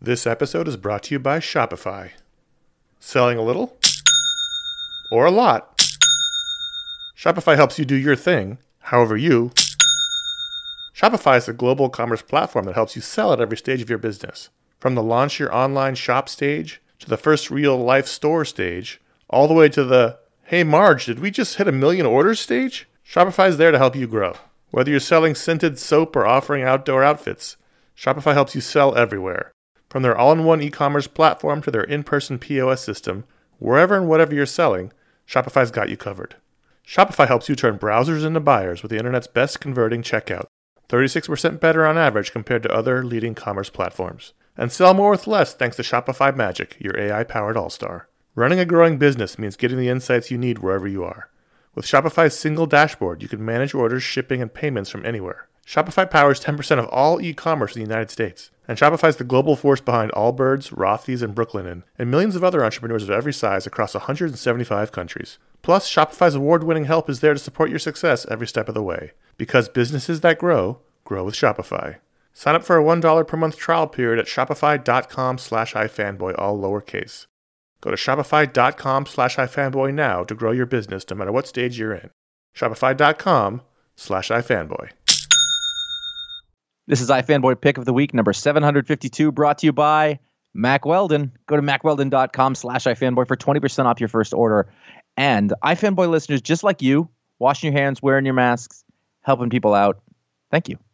This episode is brought to you by Shopify. Selling a little or a lot? Shopify helps you do your thing, however you. Shopify is a global commerce platform that helps you sell at every stage of your business. From the launch your online shop stage, to the first real-life store stage, all the way to the, hey Marge, did we just hit 1 million orders stage? Shopify is there to help you grow. Whether you're selling scented soap or offering outdoor outfits, Shopify helps you sell everywhere. From their all-in-one e-commerce platform to their in-person POS system, wherever and whatever you're selling, Shopify's got you covered. Shopify helps you turn browsers into buyers with the internet's best converting checkout, 36% better on average compared to other leading commerce platforms. And sell more with less thanks to Shopify Magic, your AI-powered all-star. Running a growing business means getting the insights you need wherever you are. With Shopify's single dashboard, you can manage orders, shipping, and payments from anywhere. Shopify powers 10% of all e-commerce in the United States. And Shopify's the global force behind Allbirds, Rothy's, and Brooklinen, and millions of other entrepreneurs of every size across 175 countries. Plus, Shopify's award-winning help is there to support your success every step of the way. Because businesses that grow, grow with Shopify. Sign up for a $1 per month trial period at shopify.com/ifanboy, all lowercase. Go to shopify.com/ifanboy now to grow your business no matter what stage you're in. Shopify.com/ifanboy. This is iFanboy Pick of the Week, number 752, brought to you by Mack Weldon. Go to mackweldon.com/iFanboy for 20% off your first order. And iFanboy listeners just like you, washing your hands, wearing your masks, helping people out. Thank you.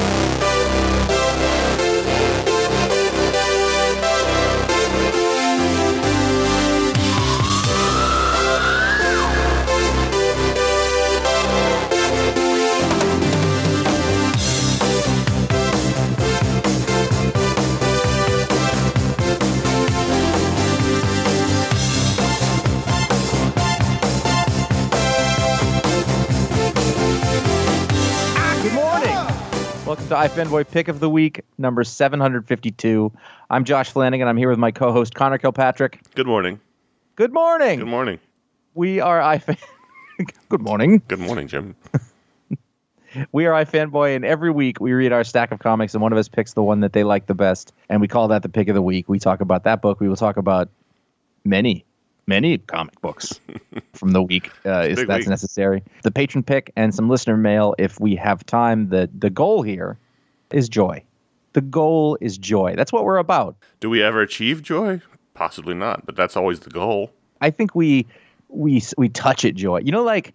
Welcome to iFanboy Pick of the Week, number 752. I'm Josh Flanagan. I'm here with my co-host, Connor Kilpatrick. Good morning. Good morning. Good morning. We are Good morning. Good morning, Jim. We are iFanboy, and every week we read our stack of comics, and one of us picks the one that they like the best, and we call that the Pick of the Week. We talk about that book. We will talk about many comic books from the week, if that's necessary. The patron pick and some listener mail if we have time. The goal here is joy. The goal is joy. That's what we're about. Do we ever achieve joy? Possibly not, but that's always the goal. I think we touch at joy. You know, like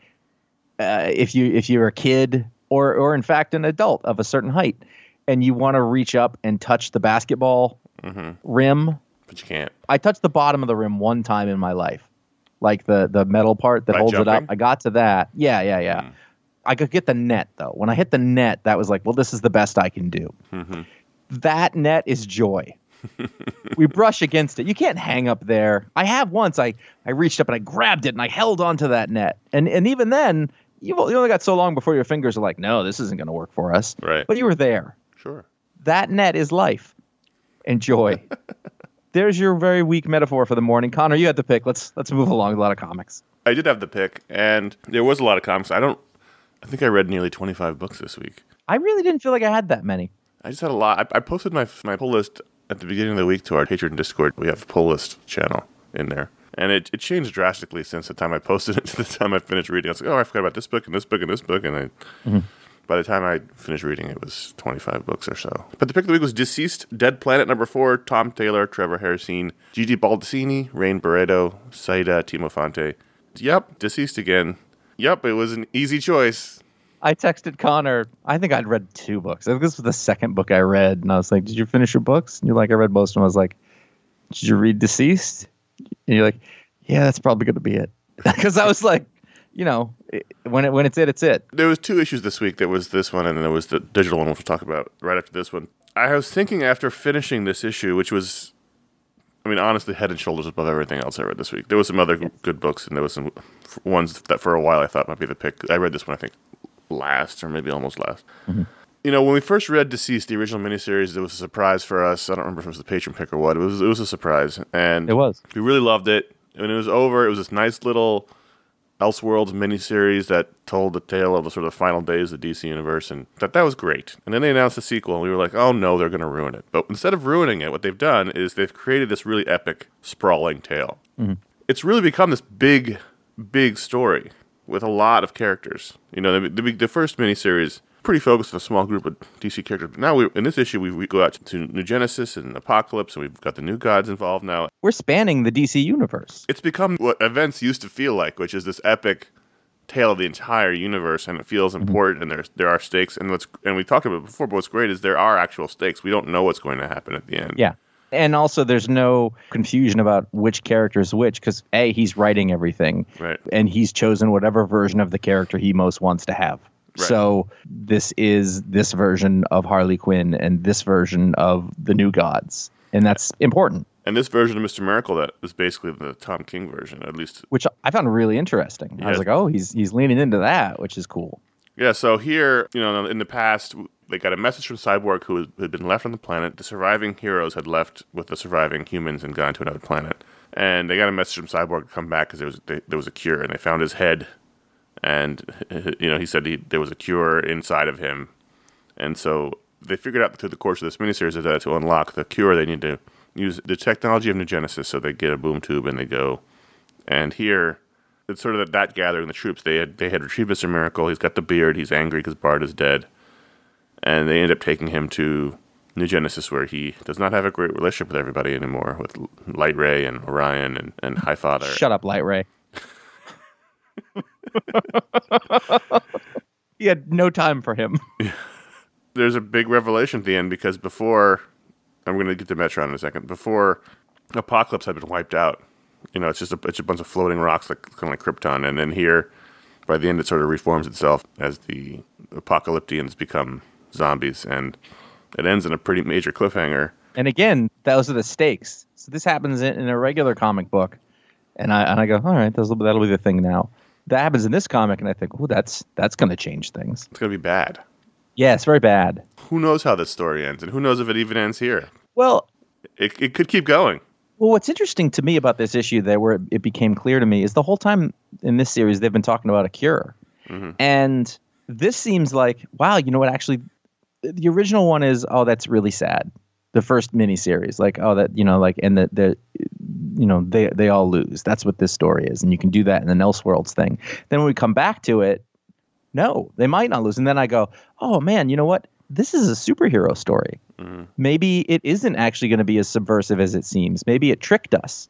if you're a kid or in fact an adult of a certain height and you want to reach up and touch the basketball rim. But you can't. I touched the bottom of the rim one time in my life. Like the metal part that holds jumping? it up. I got to that. Yeah. I could get the net, though. When I hit the net, that was like, well, this is the best I can do. Mm-hmm. That net is joy. We brush against it. You can't hang up there. I have once. I reached up and I grabbed it and I held onto that net. And even then, you only got so long before your fingers are like, no, this isn't going to work for us. Right. But you were there. Sure. That net is life and joy. There's your very weak metaphor for the morning. Connor, you had the pick. Let's move along. A lot of comics. I did have the pick, and there was a lot of comics. I think I read nearly 25 books this week. I really didn't feel like I had that many. I just had a lot. I posted my pull list at the beginning of the week to our Patreon Discord. We have a pull list channel in there. And it changed drastically since the time I posted it to the time I finished reading. I was like, oh, I forgot about this book and this book and this book. And by the time I finished reading, it was 25 books or so. But the pick of the week was Deceased, Dead Planet number 4, Tom Taylor, Trevor Hairsine, Gigi Baldassini, Rain Barreto, Saida Timofonte. Yep, Deceased again. Yep, it was an easy choice. I texted Connor. I think I'd read 2 books. I think this was the second book I read. And I was like, did you finish your books? And you're like, I read most of them. I was like, did you read Deceased? And you're like, yeah, that's probably going to be it. Because I was like, you know, when it's it, it's it. There was 2 issues this week. There was this one, and then there was the digital one, which we'll talk about right after this one. I was thinking after finishing this issue, which was, I mean, honestly, head and shoulders above everything else I read this week. There was some other good books, and there was some ones that for a while I thought might be the pick. I read this one, I think, last, or maybe almost last. Mm-hmm. You know, when we first read Deceased, the original miniseries, it was a surprise for us. I don't remember if it was the patron pick or what. It was a surprise, and it was. We really loved it. When it was over, it was this nice little Elseworlds miniseries that told the tale of the sort of final days of the DC universe, and that was great. And then they announced a sequel, and we were like, oh no, they're going to ruin it. But instead of ruining it, what they've done is they've created this really epic, sprawling tale. Mm-hmm. It's really become this big, big story with a lot of characters. You know, the first miniseries pretty focused on a small group of DC characters. But now, in this issue, we go out to New Genesis and Apocalypse, and we've got the New Gods involved now. We're spanning the DC universe. It's become what events used to feel like, which is this epic tale of the entire universe, and it feels important, and there are stakes. And we talked about it before, but what's great is there are actual stakes. We don't know what's going to happen at the end. Yeah. And also, there's no confusion about which character is which, because A, he's writing everything, right, and he's chosen whatever version of the character he most wants to have. Right. So this is this version of Harley Quinn and this version of the New Gods, and that's important. And this version of Mr. Miracle that is basically the Tom King version, at least, which I found really interesting. Yeah. I was like, oh, he's leaning into that, which is cool. Yeah. So here, you know, in the past, they got a message from Cyborg, who had been left on the planet. The surviving heroes had left with the surviving humans and gone to another planet, and they got a message from Cyborg to come back because there was a cure, and they found his head. And, you know, he said there was a cure inside of him. And so they figured out through the course of this miniseries that to unlock the cure, they need to use the technology of New Genesis. So they get a boom tube and they go. And here, it's sort of that gathering the troops. They had retrieved Mr. Miracle. He's got the beard. He's angry because Bart is dead. And they end up taking him to New Genesis, where he does not have a great relationship with everybody anymore, with Light Ray and Orion and Highfather. Shut up, Light Ray. He had no time for him. There's a big revelation at the end, because before, I'm going to get to Metron in a second, before Apocalypse had been wiped out, you know, it's a bunch of floating rocks, like kind of like Krypton, and then here, by the end, it sort of reforms itself as the Apocalyptians become zombies, and it ends in a pretty major cliffhanger. And again, those are the stakes. So this happens in a regular comic book, and I go, all right, that'll be the thing now. That happens in this comic, and I think, oh, that's going to change things. It's going to be bad. Yeah, it's very bad. Who knows how this story ends, and who knows if it even ends here? Well, it could keep going. Well, what's interesting to me about this issue, where it became clear to me, is the whole time in this series they've been talking about a cure, and this seems like, wow, you know what? Actually, the original one is, oh, that's really sad. The first miniseries, like, oh, that, you know, like, and they all lose. That's what this story is, and you can do that in the Elseworlds thing. Then when we come back to it, no, they might not lose. And then I go, oh man, you know what? This is a superhero story. Mm-hmm. Maybe it isn't actually going to be as subversive as it seems. Maybe it tricked us,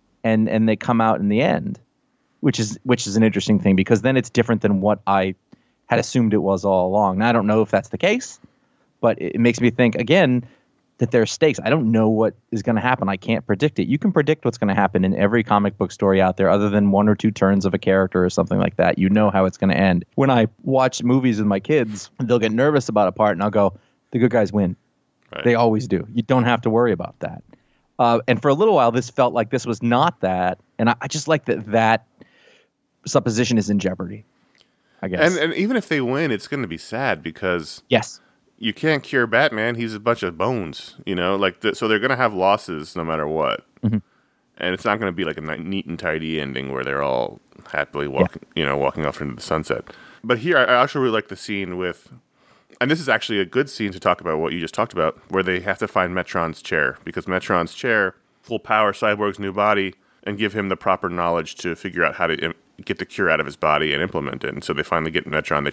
and they come out in the end, which is an interesting thing, because then it's different than what I had assumed it was all along. Now I don't know if that's the case, but it makes me think again that there are stakes. I don't know what is going to happen. I can't predict it. You can predict what's going to happen in every comic book story out there, other than one or two turns of a character or something like that. You know how it's going to end. When I watch movies with my kids, they'll get nervous about a part, and I'll go, the good guys win. Right. They always do. You don't have to worry about that. And for a little while, this felt like this was not that. And I just like that supposition is in jeopardy, I guess. And even if they win, it's going to be sad, because... Yes. You can't cure Batman. He's a bunch of bones, you know. So they're going to have losses no matter what, and it's not going to be like a neat and tidy ending where they're all happily walking off into the sunset. But here, I actually really like the scene with, and this is actually a good scene to talk about what you just talked about, where they have to find Metron's chair, because Metron's chair will power Cyborg's new body and give him the proper knowledge to figure out how to get the cure out of his body and implement it. And so they finally get Metron.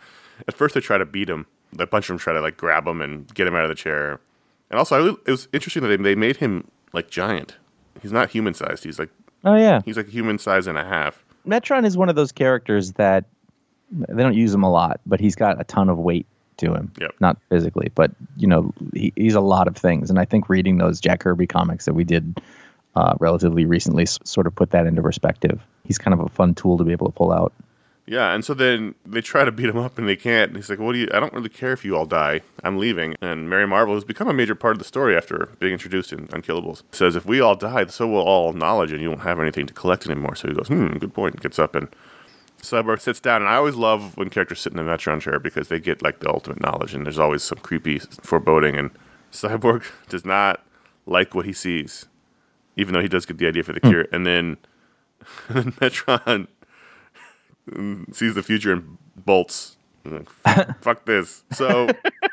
At first they try to beat him. A bunch of them try to like grab him and get him out of the chair. And also, it was interesting that they made him like giant. He's not human sized. He's like, oh yeah, he's like a human size and a half. Metron is one of those characters that they don't use him a lot, but he's got a ton of weight to him. Yep. Not physically, but you know, he's a lot of things. And I think reading those Jack Kirby comics that we did relatively recently sort of put that into perspective. He's kind of a fun tool to be able to pull out. Yeah, and so then they try to beat him up and they can't. And he's like, I don't really care if you all die. I'm leaving. And Mary Marvel has become a major part of the story after being introduced in Unkillables. Says, if we all die, so will all knowledge, and you won't have anything to collect anymore. So he goes, good point. Gets up, and Cyborg sits down. And I always love when characters sit in a Metron chair, because they get like the ultimate knowledge, and there's always some creepy foreboding. And Cyborg does not like what he sees, even though he does get the idea for the cure. And then Metron and sees the future and bolts. Fuck this. So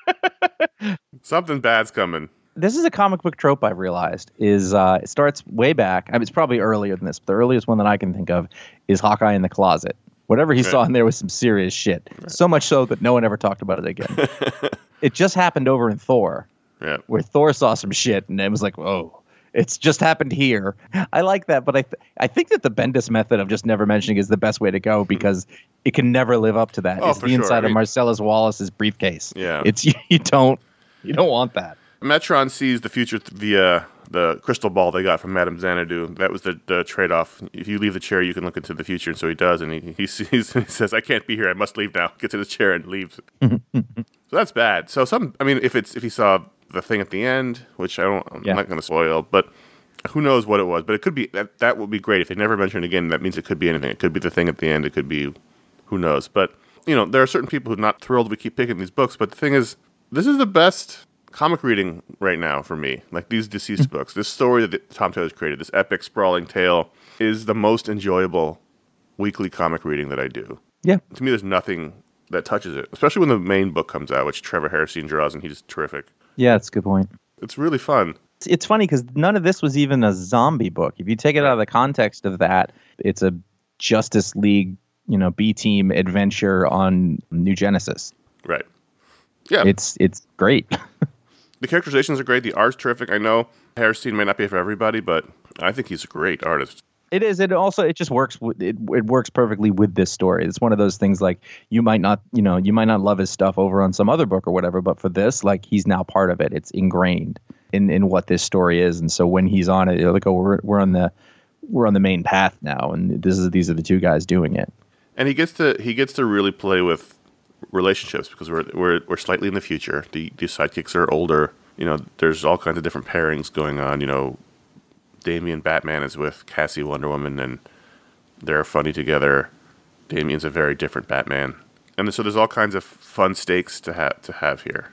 something bad's coming. This is a comic book trope I've realized is it starts way back. I mean, it's probably earlier than this, but the earliest one that I can think of is Hawkeye in the closet. Whatever he saw in there was some serious shit. Right. So much so that no one ever talked about it again. It just happened over in Thor, where Thor saw some shit and it was like, whoa, it's just happened here. I like that, but I think that the Bendis method of just never mentioning is the best way to go because it can never live up to that. Oh, it's the inside of Marcellus Wallace's briefcase. Yeah, it's you don't want that. Metron sees the future via the crystal ball they got from Madame Xanadu. That was the trade-off. If you leave the chair, you can look into the future, and so he does. And he says, "I can't be here. I must leave now." Gets in his chair and leaves. So that's bad. So if he saw the thing at the end, which I'm not going to spoil, but who knows what it was? But it could be that would be great if they never mention it again. That means it could be anything. It could be the thing at the end. It could be who knows. But there are certain people who are not thrilled we keep picking these books. But the thing is, this is the best comic reading right now for me. Like these deceased books, this story that Tom Taylor's created, this epic sprawling tale, is the most enjoyable weekly comic reading that I do. Yeah. To me, there's nothing that touches it, especially when the main book comes out, which Trevor Hairsine draws, and he's terrific. Yeah, that's a good point. It's really fun. It's funny because none of this was even a zombie book. If you take it out of the context of that, it's a Justice League, B-team adventure on New Genesis. Right. Yeah. It's great. The characterizations are great. The art's terrific. I know Hairsine may not be for everybody, but I think he's a great artist. It is. It just works. It works perfectly with this story. It's one of those things like you might not love his stuff over on some other book or whatever, but for this, like he's now part of it. It's ingrained in what this story is, and so when he's on it, you're like, oh, we're on the main path now, and these are the two guys doing it. And he gets to really play with relationships because we're slightly in the future. The sidekicks are older. There's all kinds of different pairings going on. Damian Batman is with Cassie Wonder Woman, and they're funny together. Damian's a very different Batman, and so there's all kinds of fun stakes to have here.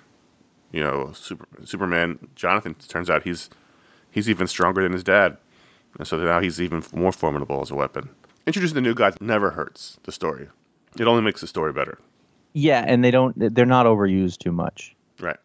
Superman Jonathan, turns out he's even stronger than his dad, and so now he's even more formidable as a weapon. Introducing the new gods never hurts the story. It only makes the story better. Yeah, and they're not overused too much. Right.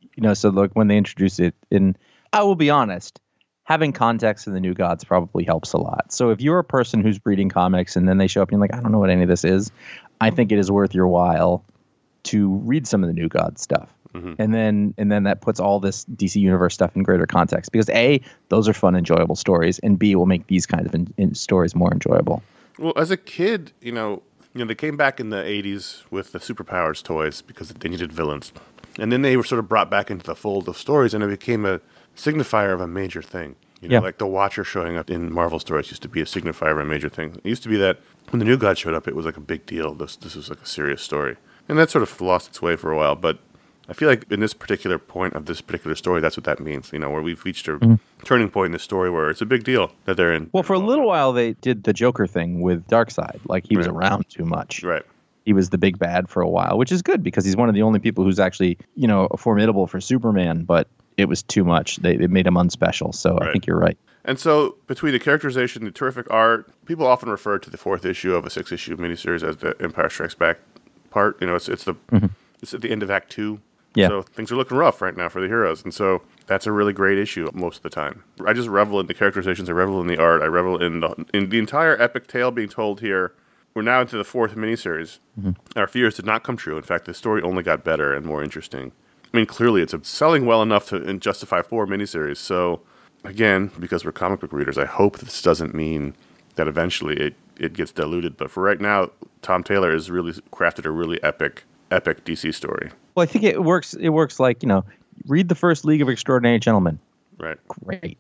So look, when they introduce it, and I will be honest, having context in the new gods probably helps a lot. So if you're a person who's reading comics and then they show up and you're like, I don't know what any of this is, I think it is worth your while to read some of the new gods stuff. Mm-hmm. And then that puts all this DC Universe stuff in greater context because A, those are fun, enjoyable stories, and B, it will make these kinds of stories more enjoyable. Well, as a kid, they came back in the 80s with the Superpowers toys because they needed villains. And then they were sort of brought back into the fold of stories, and it became a signifier of a major thing. Like the Watcher showing up in Marvel stories used to be a signifier of a major thing. It used to be that when the new god showed up, it was like a big deal. This was like a serious story. And that sort of lost its way for a while, but I feel like in this particular point of this particular story, that's what that means, where we've reached a turning point in the story where it's a big deal that they're in. Well, for a little while, they did the Joker thing with Darkseid. Like, he was around too much. Right. He was the big bad for a while, which is good because he's one of the only people who's actually, formidable for Superman, but it was too much. They made him unspecial, so I think you're right. And so, between the characterization, the terrific art, people often refer to the 4th issue of a 6-issue miniseries as the Empire Strikes Back part. It's at the end of Act 2. Yeah. So things are looking rough right now for the heroes. And so that's a really great issue most of the time. I just revel in the characterizations. I revel in the art. I revel in the entire epic tale being told here. We're now into the 4th miniseries. Mm-hmm. Our fears did not come true. In fact, the story only got better and more interesting. I mean, clearly it's selling well enough to justify 4 miniseries. So, again, because we're comic book readers, I hope this doesn't mean that eventually it gets diluted. But for right now, Tom Taylor has really crafted a really epic DC story. Well, I think it works. It works like, read the first League of Extraordinary Gentlemen. Right. Great.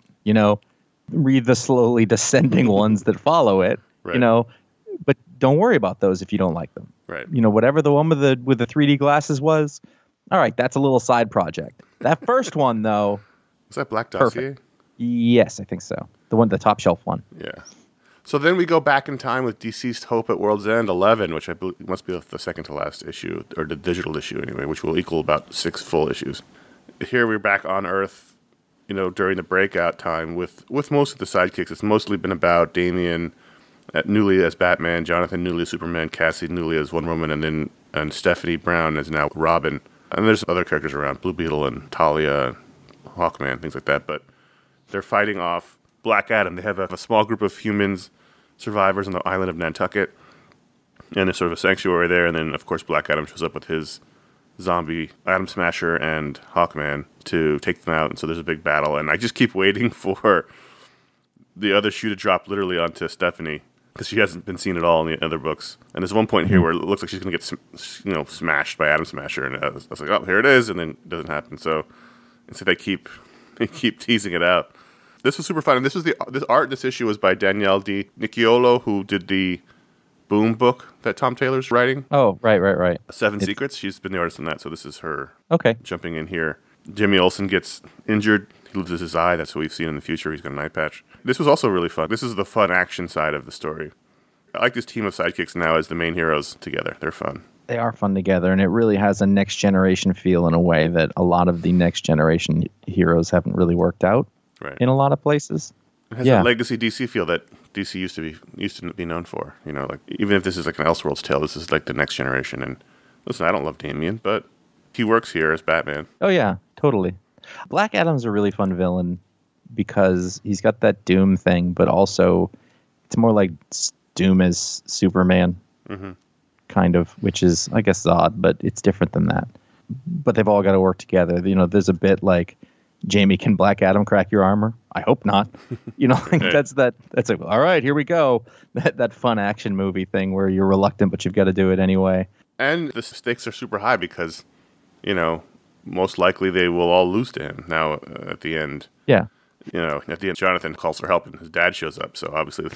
Read the slowly descending ones that follow it. Right. But don't worry about those if you don't like them. Right. Whatever the one with the 3D glasses was. All right, that's a little side project. That first one, though. Was that Black Dossier? Perfect. Yes, I think so. The top shelf one. Yeah. So then we go back in time with Deceased Hope at World's End 11, which I believe must be the second to last issue, or the digital issue anyway, which will equal about 6 full issues. Here we're back on Earth, during the breakout time with most of the sidekicks. It's mostly been about Damian Newley as Batman, Jonathan Newley as Superman, Cassie Newley as Wonder Woman, and Stephanie Brown is now Robin. And there's other characters around, Blue Beetle and Talia, Hawkman, things like that. But they're fighting off Black Adam. They have a small group of humans, survivors on the island of Nantucket. And there's sort of a sanctuary there. And then, of course, Black Adam shows up with his zombie Atom Smasher and Hawkman to take them out. And so there's a big battle. And I just keep waiting for the other shoe to drop literally onto Stephanie, because she hasn't been seen at all in the other books. And there's one point here where it looks like she's going to get smashed by Atom Smasher. And I was like, oh, here it is. And then it doesn't happen. So they keep teasing it out. This was super fun. And this art, this issue was by Danielle Di Nicciolo, who did the Boom book that Tom Taylor's writing. Oh, right. Seven Secrets. She's been the artist in that, so this is her jumping in here. Jimmy Olsen gets injured. He loses his eye. That's what we've seen in the future. He's got an eye patch. This was also really fun. This is the fun action side of the story. I like this team of sidekicks now as the main heroes together. They're fun. They are fun together, and it really has a next generation feel in a way that a lot of the next generation heroes haven't really worked out in a lot of places. It has a legacy DC feel that DC used to be known for. You know, like even if this is like an Elseworlds tale, this is like the next generation. And listen, I don't love Damian, but he works here as Batman. Oh yeah, totally. Black Adam's a really fun villain because he's got that Doom thing, but also it's more like Doom as Superman, kind of, which is, I guess, odd, but it's different than that. But they've all got to work together. You know, there's a bit like, Jamie, can Black Adam crack your armor? I hope not. You know, like that's like, all right, here we go. That fun action movie thing where you're reluctant, but you've got to do it anyway. And the stakes are super high because, you know, most likely they will all lose to him now at the end. Yeah. You know, at the end, Jonathan calls for help and his dad shows up. So obviously,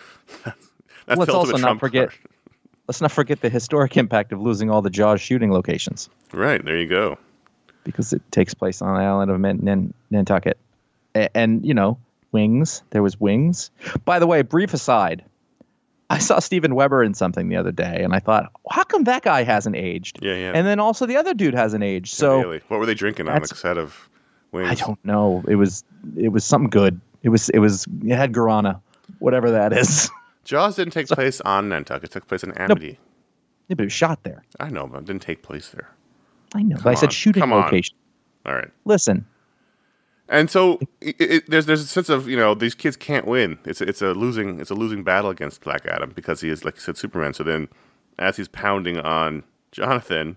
that's let's the also ultimate not trump forget. card. Let's not forget the historic impact of losing all the Jaws shooting locations. Right, there you go. Because it takes place on the island of Nantucket. And, you know, Wings. There was Wings. By the way, brief aside, I saw Steven Weber in something the other day, and I thought, how come that guy hasn't aged? Yeah. And then also the other dude hasn't aged. So really. What were they drinking on the set of Wings? I don't know. It was something good. It had guarana, whatever that is. Jaws didn't take place on Nantucket. It took place in Amity. Yeah, but it was shot there. I know, but it didn't take place there. I know, but I said shooting location. All right. Listen. And so there's a sense of, you know, these kids can't win. It's a losing battle against Black Adam because he is, like you said, Superman. So then, as he's pounding on Jonathan,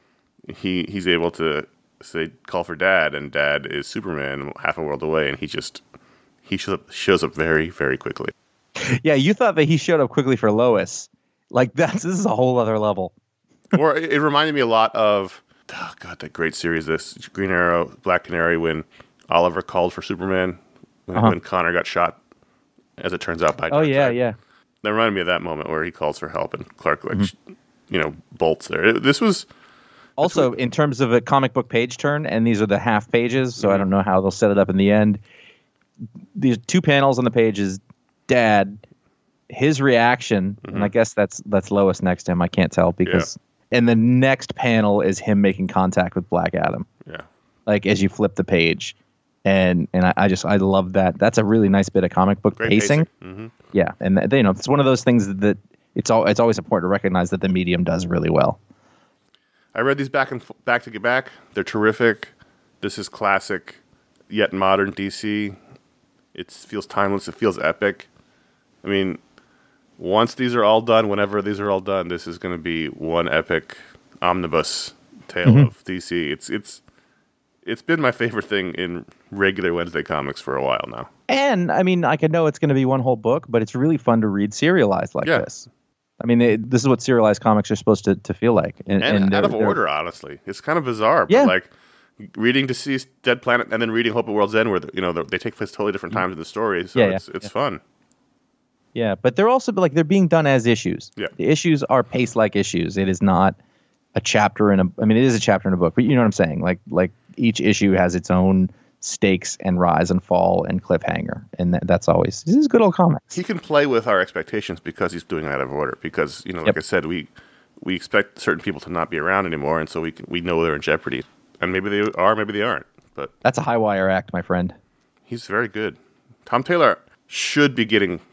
he's able to call for Dad, and Dad is Superman half a world away, and he shows up very, very quickly. Yeah, you thought that he showed up quickly for Lois. Like this is a whole other level. Or it reminded me a lot of, oh God, that great series, this Green Arrow, Black Canary, when Oliver called for Superman when Connor got shot, as it turns out, by Darkseid. Yeah. That reminded me of that moment where he calls for help and Clark, bolts there. This was... Also, in terms of a comic book page turn, and these are the half pages, so I don't know how they'll set it up in the end. These two panels on the page is Dad, his reaction, and I guess that's Lois next to him. I can't tell because... Yeah. And the next panel is him making contact with Black Adam. Yeah. Like as you flip the page. And I love that. That's a really nice bit of comic book pacing. Mm-hmm. Yeah. And it's one of those things that it's always important to recognize that the medium does really well. I read these back to back. They're terrific. This is classic yet modern DC. It feels timeless. It feels epic. I mean, once these are all done, whenever these are all done, this is going to be one epic omnibus tale of DC. It's been my favorite thing in regular Wednesday comics for a while now. And I mean, I know it's going to be one whole book, but it's really fun to read serialized like this. I mean, this is what serialized comics are supposed to feel like. And out of order, honestly. It's kind of bizarre. But like reading Deceased, Dead Planet, and then reading Hope at World's End, where they take place totally different times in the story. So it's fun. Yeah, but they're also they're being done as issues. Yeah. The issues are paced like issues. It is not a chapter it is a chapter in a book, but you know what I'm saying? Like each issue has its own stakes and rise and fall and cliffhanger, and this is good old comics. He can play with our expectations because he's doing that out of order. Because like I said, we expect certain people to not be around anymore, and so we know they're in jeopardy, and maybe they are, maybe they aren't. But that's a high wire act, my friend. He's very good. Tom Taylor should be getting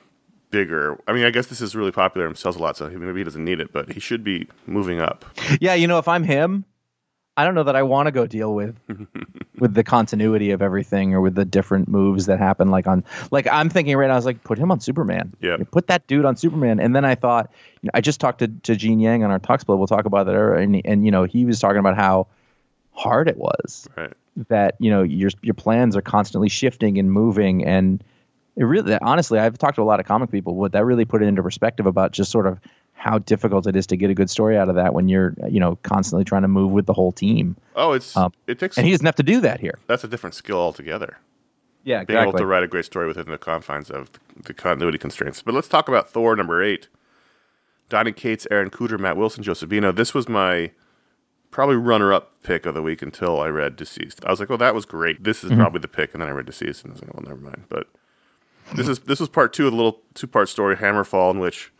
bigger. I mean, I guess this is really popular and sells a lot, so maybe he doesn't need it, but he should be moving up. Yeah, if I'm him, I don't know that I want to go deal with the continuity of everything or with the different moves that happen. Like I'm thinking right now, I was like, put him on Superman. Yeah. Put that dude on Superman. And then I thought, I just talked to Gene Yang on our Talk Split. We'll talk about that. And he was talking about how hard it was. Right. That, your plans are constantly shifting and moving. And it really, honestly, I've talked to a lot of comic people. What that really put it into perspective about just sort of how difficult it is to get a good story out of that when you're, constantly trying to move with the whole team. Oh, it takes, and he doesn't have to do that here. That's a different skill altogether. Yeah, Being able to write a great story within the confines of the continuity constraints. But let's talk about Thor number 8. Donny Cates, Aaron Cooter, Matt Wilson, Joe Sabino. This was my probably runner-up pick of the week until I read Deceased. I was like, oh, that was great. This is probably the pick. And then I read Deceased, and I was like, well, never mind. But this was part 2 of the little 2-part story, Hammerfall, in which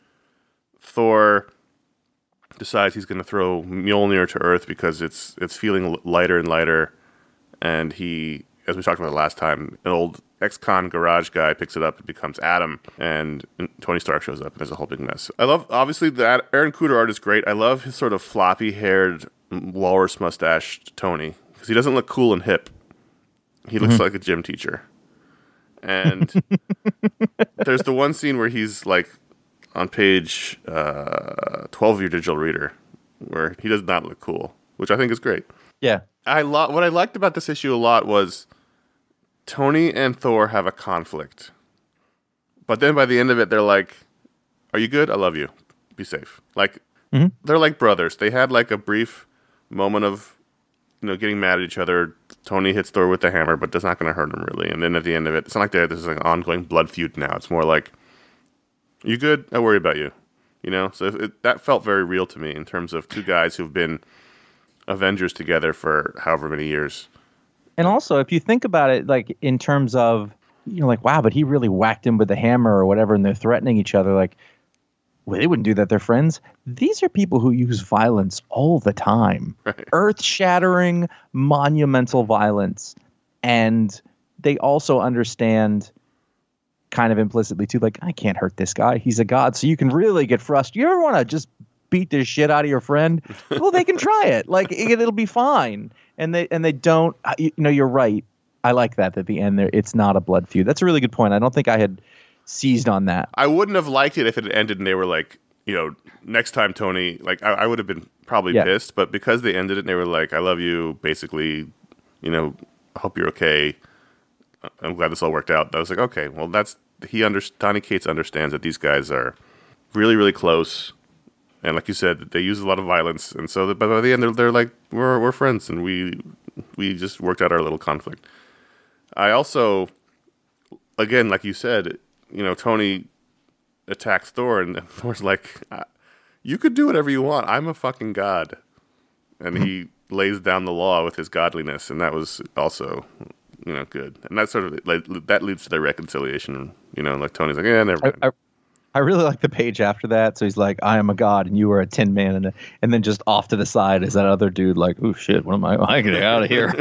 Thor decides he's going to throw Mjolnir to Earth because it's feeling lighter and lighter. And he, as we talked about last time, an old ex-con garage guy picks it up and becomes Adam. And Tony Stark shows up and there's a whole big mess. I love, obviously, the Aaron Cooter art is great. I love his sort of floppy-haired, walrus mustached Tony because he doesn't look cool and hip. He looks like a gym teacher. And there's the one scene where he's like, on page 12 of your digital reader, where he does not look cool, which I think is great. Yeah. What I liked about this issue a lot was Tony and Thor have a conflict. But then by the end of it, they're like, are you good? I love you. Be safe. Like, they're like brothers. They had like a brief moment of, getting mad at each other. Tony hits Thor with the hammer, but that's not going to hurt him really. And then at the end of it, it's not like there's like an ongoing blood feud now. It's more like, you good? I worry about you. So that felt very real to me in terms of two guys who've been Avengers together for however many years. And also, if you think about it, like in terms of, like, wow, but he really whacked him with the hammer or whatever, and they're threatening each other. Like, well, they wouldn't do that. They're friends. These are people who use violence all the time. Right. Earth-shattering, monumental violence. And they also understand kind of implicitly too, like, I can't hurt this guy. He's a god. So you can really get frustrated. You ever want to just beat the shit out of your friend? Well, they can try it. Like, it'll be fine. And they don't, you're right. I like that at the end there. It's not a blood feud. That's a really good point. I don't think I had seized on that. I wouldn't have liked it if it had ended and they were like, next time, Tony, like, I would have been probably pissed. But because they ended it and they were like, I love you, basically, I hope you're okay. I'm glad this all worked out. I was like, okay, well, Donny Cates understands that these guys are really, really close, and like you said, they use a lot of violence, and so by the end, they're like, we're friends, and we just worked out our little conflict. I also, again, like you said, Tony attacks Thor, and Thor's like, you could do whatever you want. I'm a fucking god, and he lays down the law with his godliness, and that was also, good. And that sort of, like, that leads to their reconciliation. Like Tony's like, yeah, never mind. I really like the page after that. So he's like, I am a god and you are a tin man. And then just off to the side is that other dude like, oh shit, what am I getting out of here?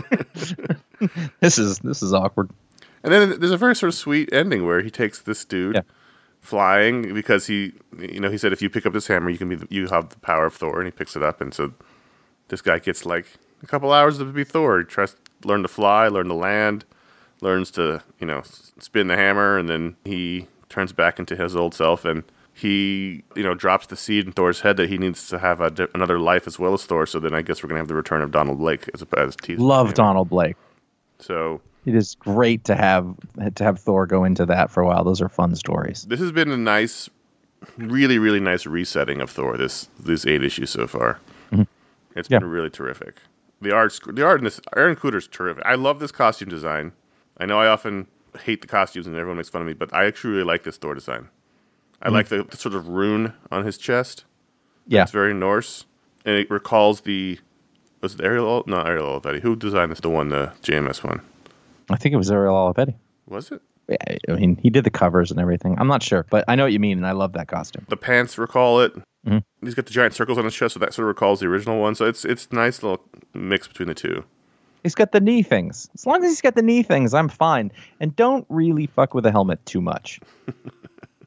This is awkward. And then there's a very sort of sweet ending where he takes this dude flying because he said, if you pick up this hammer, you have the power of Thor, and he picks it up. And so this guy gets like a couple hours to be Thor. He tries to learn to fly, learn to land, learns to, spin the hammer, and then he turns back into his old self, and he, drops the seed in Thor's head that he needs to have another life as well as Thor. So then I guess we're going to have the return of Donald Blake as teaser. Love Donald Blake. So it is great to have Thor go into that for a while. Those are fun stories. This has been a nice, really, really nice resetting of Thor, these 8 issues so far. Mm-hmm. It's been really terrific. The art in this, Aaron Cooter's terrific. I love this costume design. I know I often hate the costumes and everyone makes fun of me, but I actually really like this Thor design. I like the sort of rune on his chest. Yeah. It's very Norse. And it recalls was it Ariel? No, Ariel Olivetti. Who designed this? The JMS one. I think it was Ariel Olivetti. Was it? Yeah, I mean, he did the covers and everything. I'm not sure, but I know what you mean, and I love that costume. The pants recall it. Mm-hmm. He's got the giant circles on his chest, so that sort of recalls the original one. So it's a nice little mix between the two. He's got the knee things. As long as he's got the knee things, I'm fine. And don't really fuck with the helmet too much.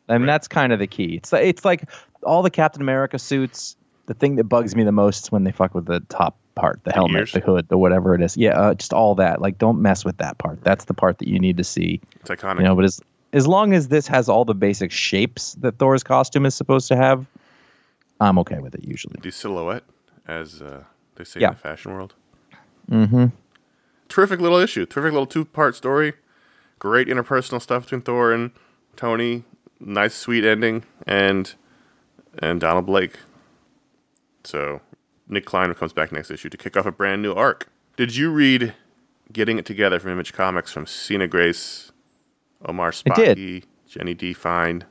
And that's kind of the key. It's like all the Captain America suits. The thing that bugs me the most is when they fuck with the top part, the helmet, ears? the hood, the whatever it is. Yeah, just all that. Like, don't mess with that part. That's the part that you need to see. It's iconic. You know, but as long as this has all the basic shapes that Thor's costume is supposed to have, I'm okay with it usually. The silhouette, as they say Yeah. in the fashion world. Mm-hmm. Terrific little issue. Terrific little 2-part story. Great interpersonal stuff between Thor and Tony. Nice, sweet ending. And Donald Blake. So Nick Klein comes back next issue to kick off a brand new arc. Did you read Getting It Together from Image Comics from Sina Grace, Omar Spaki, Jenny D. Fine?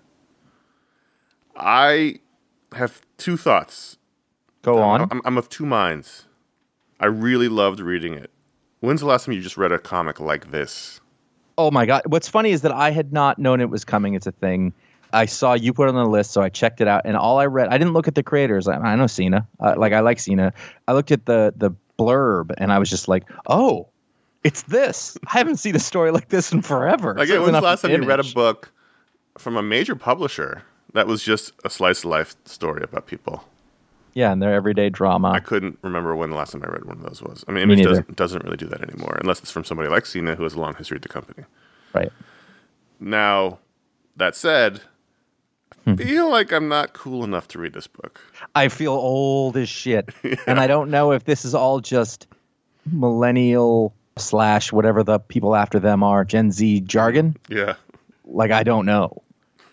I have 2 thoughts. Go on. I'm of 2 minds. I really loved reading it. When's the last time you just read a comic like this? Oh my God. What's funny is that I had not known it was coming. It's a thing. I saw you put it on the list, so I checked it out. And all I read, I didn't look at the creators. I know Cena. I like Cena. I looked at the blurb, and I was just like, oh, it's this. I haven't seen a story like this in forever. Like, when's the last time you read a book from a major publisher that was just a slice of life story about people? Yeah, and their everyday drama. I couldn't remember when the last time I read one of those was. I mean, Me Image neither. doesn't really do that anymore, unless it's from somebody like Cena who has a long history with the company. Right. Now, that said, I feel like I'm not cool enough to read this book. I feel old as shit. And I don't know if this is all just millennial / whatever the people after them are, Gen Z jargon. Yeah. Like, I don't know.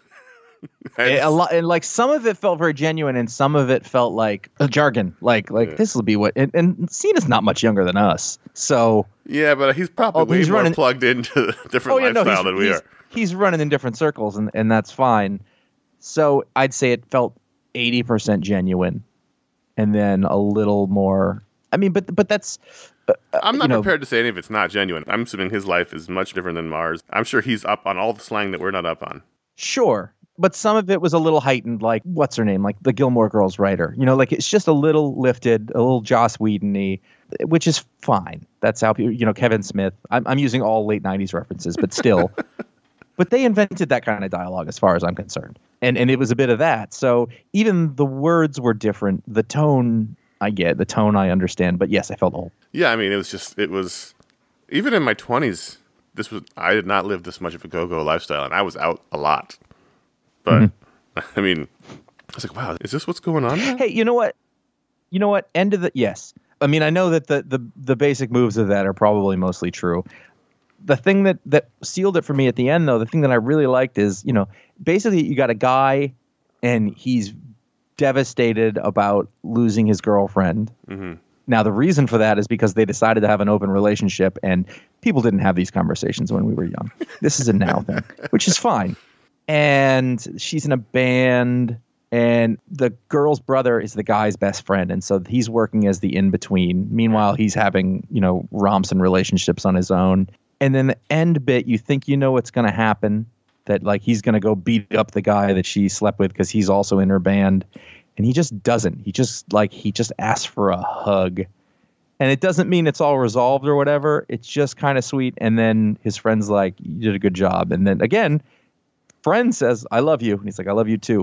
A lot, and like some of it felt very genuine, and some of it felt like a jargon. Like this will be what. And Cena's not much younger than us, so Yeah, but he's probably way more running- plugged into a different lifestyle than we are. He's running in different circles, and that's fine. So I'd say it felt 80% genuine, and then a little more. I mean, but that's. I'm not prepared to say any of it's not genuine. I'm assuming his life is much different than Mars. I'm sure he's up on all the slang that we're not up on. Sure. But some of it was a little heightened, like, what's her name? Like the Gilmore Girls writer. You know, like it's just a little lifted, a little Joss Whedon-y, which is fine. That's how people, Kevin Smith. I'm using all late 90s references, but still. But they invented that kind of dialogue as far as I'm concerned. And it was a bit of that. So even the words were different. The tone, I get. The tone, I understand. But yes, I felt old. Yeah, I mean, it was, even in my 20s, I did not live this much of a go-go lifestyle, and I was out a lot. But, I mean, I was like, wow, is this what's going on now? Hey, you know what? Yes. I mean, I know that the basic moves of that are probably mostly true. The thing that sealed it for me at the end, though, the thing that I really liked is, basically you got a guy and he's devastated about losing his girlfriend. Mm-hmm. Now, the reason for that is because they decided to have an open relationship, and people didn't have these conversations when we were young. This is a now thing, which is fine. And she's in a band, and the girl's brother is the guy's best friend. And so he's working as the in-between. Meanwhile, he's having, romps and relationships on his own. And then the end bit, you think you know what's going to happen, that like he's going to go beat up the guy that she slept with because he's also in her band. And he just doesn't. He just asks for a hug. And it doesn't mean it's all resolved or whatever. It's just kind of sweet. And then his friend's like, you did a good job. And then again, friend says, I love you. And he's like, I love you too.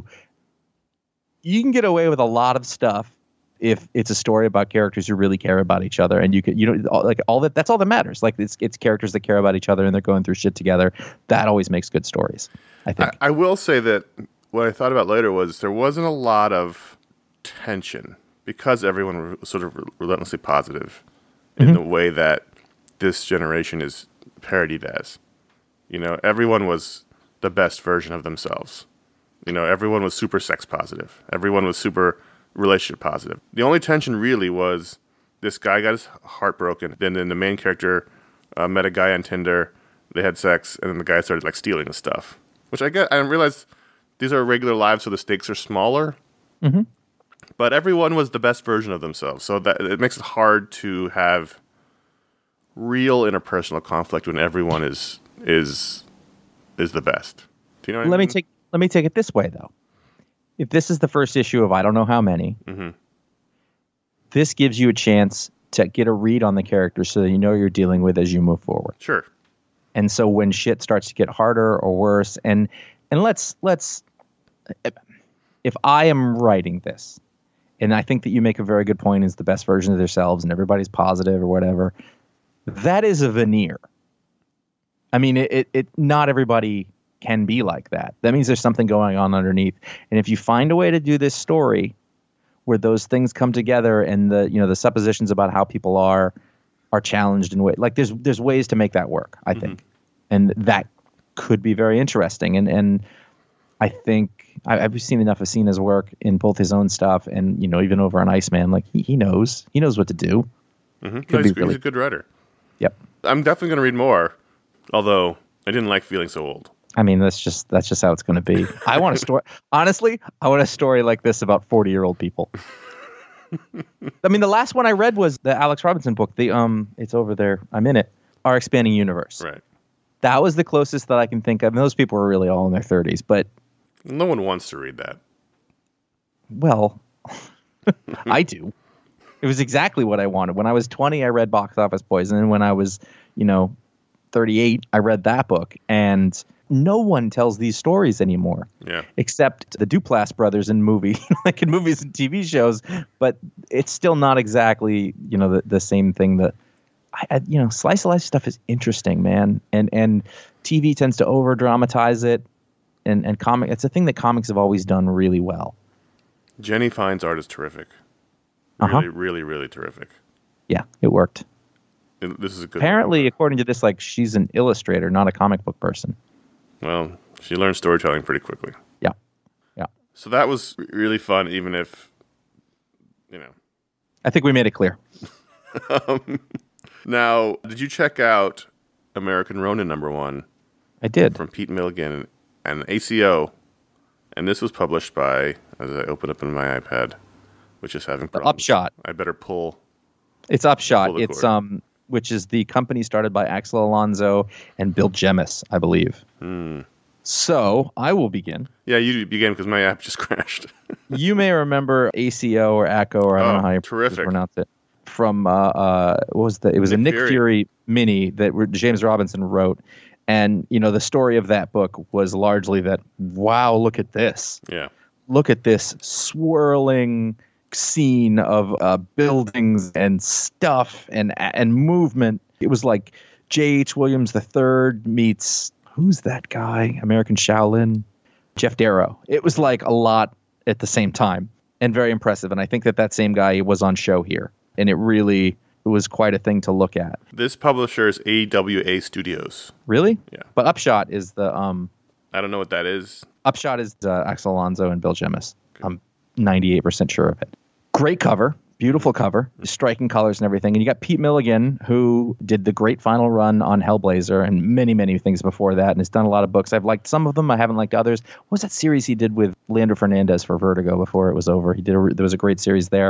You can get away with a lot of stuff if it's a story about characters who really care about each other. And that's all that matters. Like it's characters that care about each other and they're going through shit together. That always makes good stories, I think. I will say that what I thought about later was there wasn't a lot of tension because everyone was sort of relentlessly positive in the way that this generation is parodied as. Everyone was the best version of themselves. Everyone was super sex positive. Everyone was super relationship positive. The only tension really was this guy got his heart broken. Then the main character met a guy on Tinder. They had sex, and then the guy started like stealing the stuff. Which I get. I realized these are regular lives, so the stakes are smaller. Mm-hmm. But everyone was the best version of themselves, so that it makes it hard to have real interpersonal conflict when everyone is the best. Do you know what I mean? Let me take it this way, though. If this is the first issue of I don't know how many, this gives you a chance to get a read on the characters so that you know you're dealing with as you move forward. Sure. And so when shit starts to get harder or worse, and And let's if I am writing this, and I think that you make a very good point, is the best version of themselves and everybody's positive or whatever, that is a veneer. I mean, it not everybody can be like that. That means there's something going on underneath. And if you find a way to do this story where those things come together and the suppositions about how people are challenged in way, like there's ways to make that work, I think. And that could be very interesting. And I think I've seen enough of Cena's work in both his own stuff and, even over on Iceman. Like he knows what to do. Mm-hmm. He's a good writer. Yep. I'm definitely going to read more, although I didn't like feeling so old. I mean, that's just how it's going to be. I want a story. Honestly, I want a story like this about 40-year-old people. I mean, the last one I read was the Alex Robinson book. It's over there. I'm in it. Our Expanding Universe. Right. That was the closest that I can think of. And those people were really all in their 30s, but no one wants to read that. Well, I do. It was exactly what I wanted. When I was 20, I read Box Office Poison, and when I was, 38, I read that book. And no one tells these stories anymore. Yeah. Except the Duplass brothers in movies and TV shows, but it's still not exactly, the same thing that slice of life stuff is interesting, man. And TV tends to over dramatize it. And comic, it's a thing that comics have always done really well. Jenny Fine's art is terrific. Really, really, really terrific. Yeah, it worked. This is a good. Apparently, according to this, she's an illustrator, not a comic book person. Well, she learned storytelling pretty quickly. Yeah. So that was really fun, even if, I think we made it clear. Now, did you check out American Ronin #1? I did. From Pete Milligan and ACO. And this was published by, as I open up in my iPad, which is having problems. Upshot. I better pull. It's Upshot. It's which is the company started by Axel Alonso and Bill Jemas, I believe. So I will begin. Yeah, you begin because my app just crashed. You may remember ACO or ACO, or I don't know how you pronounce it. From what was it was a Nick Fury mini that James Robinson wrote. And, the story of that book was largely that, wow, look at this. Yeah. Look at this swirling scene of buildings and stuff and movement. It was like J.H. Williams III meets, who's that guy? American Shaolin? Jeff Darrow. It was like a lot at the same time and very impressive. And I think that same guy was on show here. And it was quite a thing to look at. This publisher is AWA Studios. Really? Yeah. But Upshot is the... I don't know what that is. Upshot is Axel Alonso and Bill Jemas. Okay. I'm 98% sure of it. Great cover. Beautiful cover. Striking colors and everything. And you got Pete Milligan, who did the great final run on Hellblazer and many, many things before that, and has done a lot of books. I've liked some of them. I haven't liked others. What was that series he did with Leandro Fernandez for Vertigo before it was over? There was a great series there.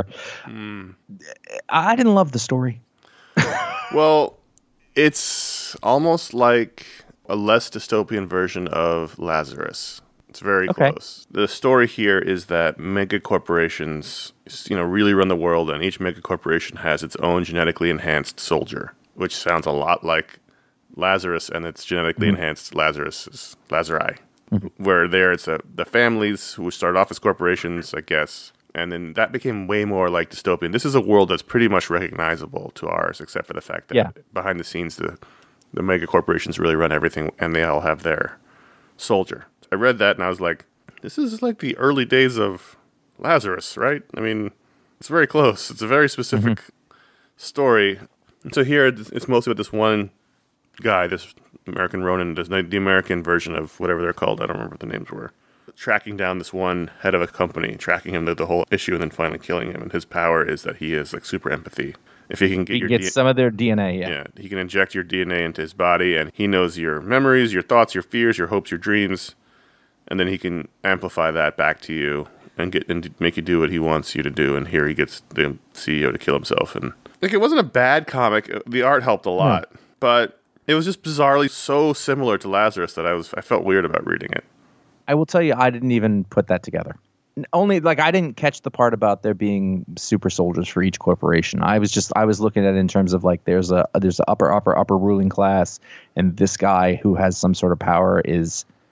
I didn't love the story. Well, it's almost like a less dystopian version of Lazarus. It's very close. The story here is that mega corporations, really run the world, and each mega corporation has its own genetically enhanced soldier, which sounds a lot like Lazarus and its genetically enhanced Lazari. Where there it's the families who started off as corporations, I guess, and then that became way more like dystopian. This is a world that's pretty much recognizable to ours, except for the fact that behind the scenes, the mega corporations really run everything, and they all have their soldier. I read that and I was like, this is like the early days of Lazarus, right? I mean, it's very close. It's a very specific story. And so here it's mostly about this one guy, this American Ronin, the American version of whatever they're called. I don't remember what the names were. Tracking down this one head of a company, tracking him the whole issue, and then finally killing him. And his power is that he is like super empathy. If he can get some of their DNA, yeah, he can inject your DNA into his body, and he knows your memories, your thoughts, your fears, your hopes, your dreams. And then he can amplify that back to you and make you do what he wants you to do. And here he gets the CEO to kill himself. And it wasn't a bad comic. The art helped a lot, but it was just bizarrely so similar to Lazarus that I felt weird about reading it. I will tell you, I didn't even put that together. Only I didn't catch the part about there being super soldiers for each corporation. I was looking at it in terms of there's a upper ruling class, and this guy who has some sort of power is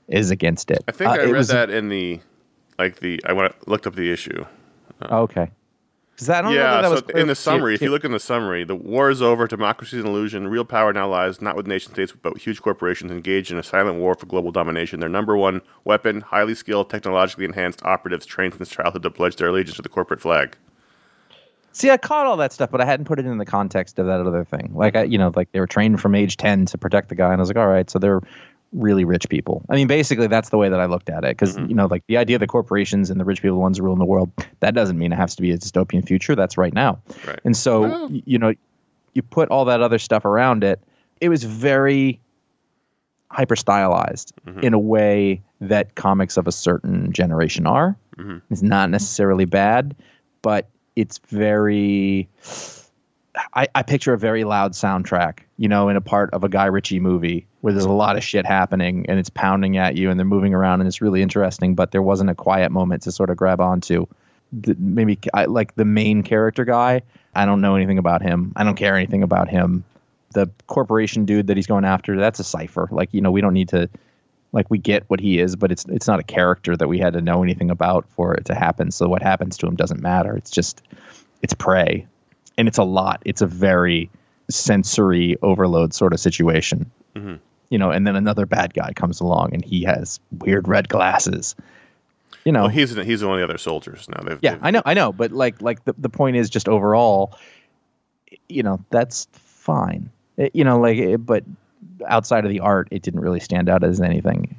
is against it. I think I read that in looked up the issue. Okay. I don't know that was in the summary, if you look in the summary, the war is over, democracy is an illusion, real power now lies not with nation states but with huge corporations engaged in a silent war for global domination. Their number one weapon, highly skilled, technologically enhanced operatives trained since childhood to pledge their allegiance to the corporate flag. See, I caught all that stuff, but I hadn't put it in the context of that other thing. Like, like they were trained from age 10 to protect the guy, and I was like, all right, so they're really rich people. I mean, basically, that's the way that I looked at it, because, like the idea that corporations and the rich people are the ones who rule in the world, that doesn't mean it has to be a dystopian future. That's right now. Right. And so, you put all that other stuff around it. It was very hyper stylized in a way that comics of a certain generation are. It's not necessarily bad, but it's very... I picture a very loud soundtrack, in a part of a Guy Ritchie movie where there's a lot of shit happening and it's pounding at you and they're moving around and it's really interesting, but there wasn't a quiet moment to sort of grab onto. Maybe like the main character guy, I don't know anything about him. I don't care anything about him. The corporation dude that he's going after, that's a cipher. Like, we don't need to, like, we get what he is, but it's not a character that we had to know anything about for it to happen. So what happens to him doesn't matter. It's prey. And it's a lot. It's a very sensory overload sort of situation. And then another bad guy comes along and he has weird red glasses. Well, he's one of the other soldiers now. I know. But like the point is just overall, that's fine. But outside of the art, it didn't really stand out as anything.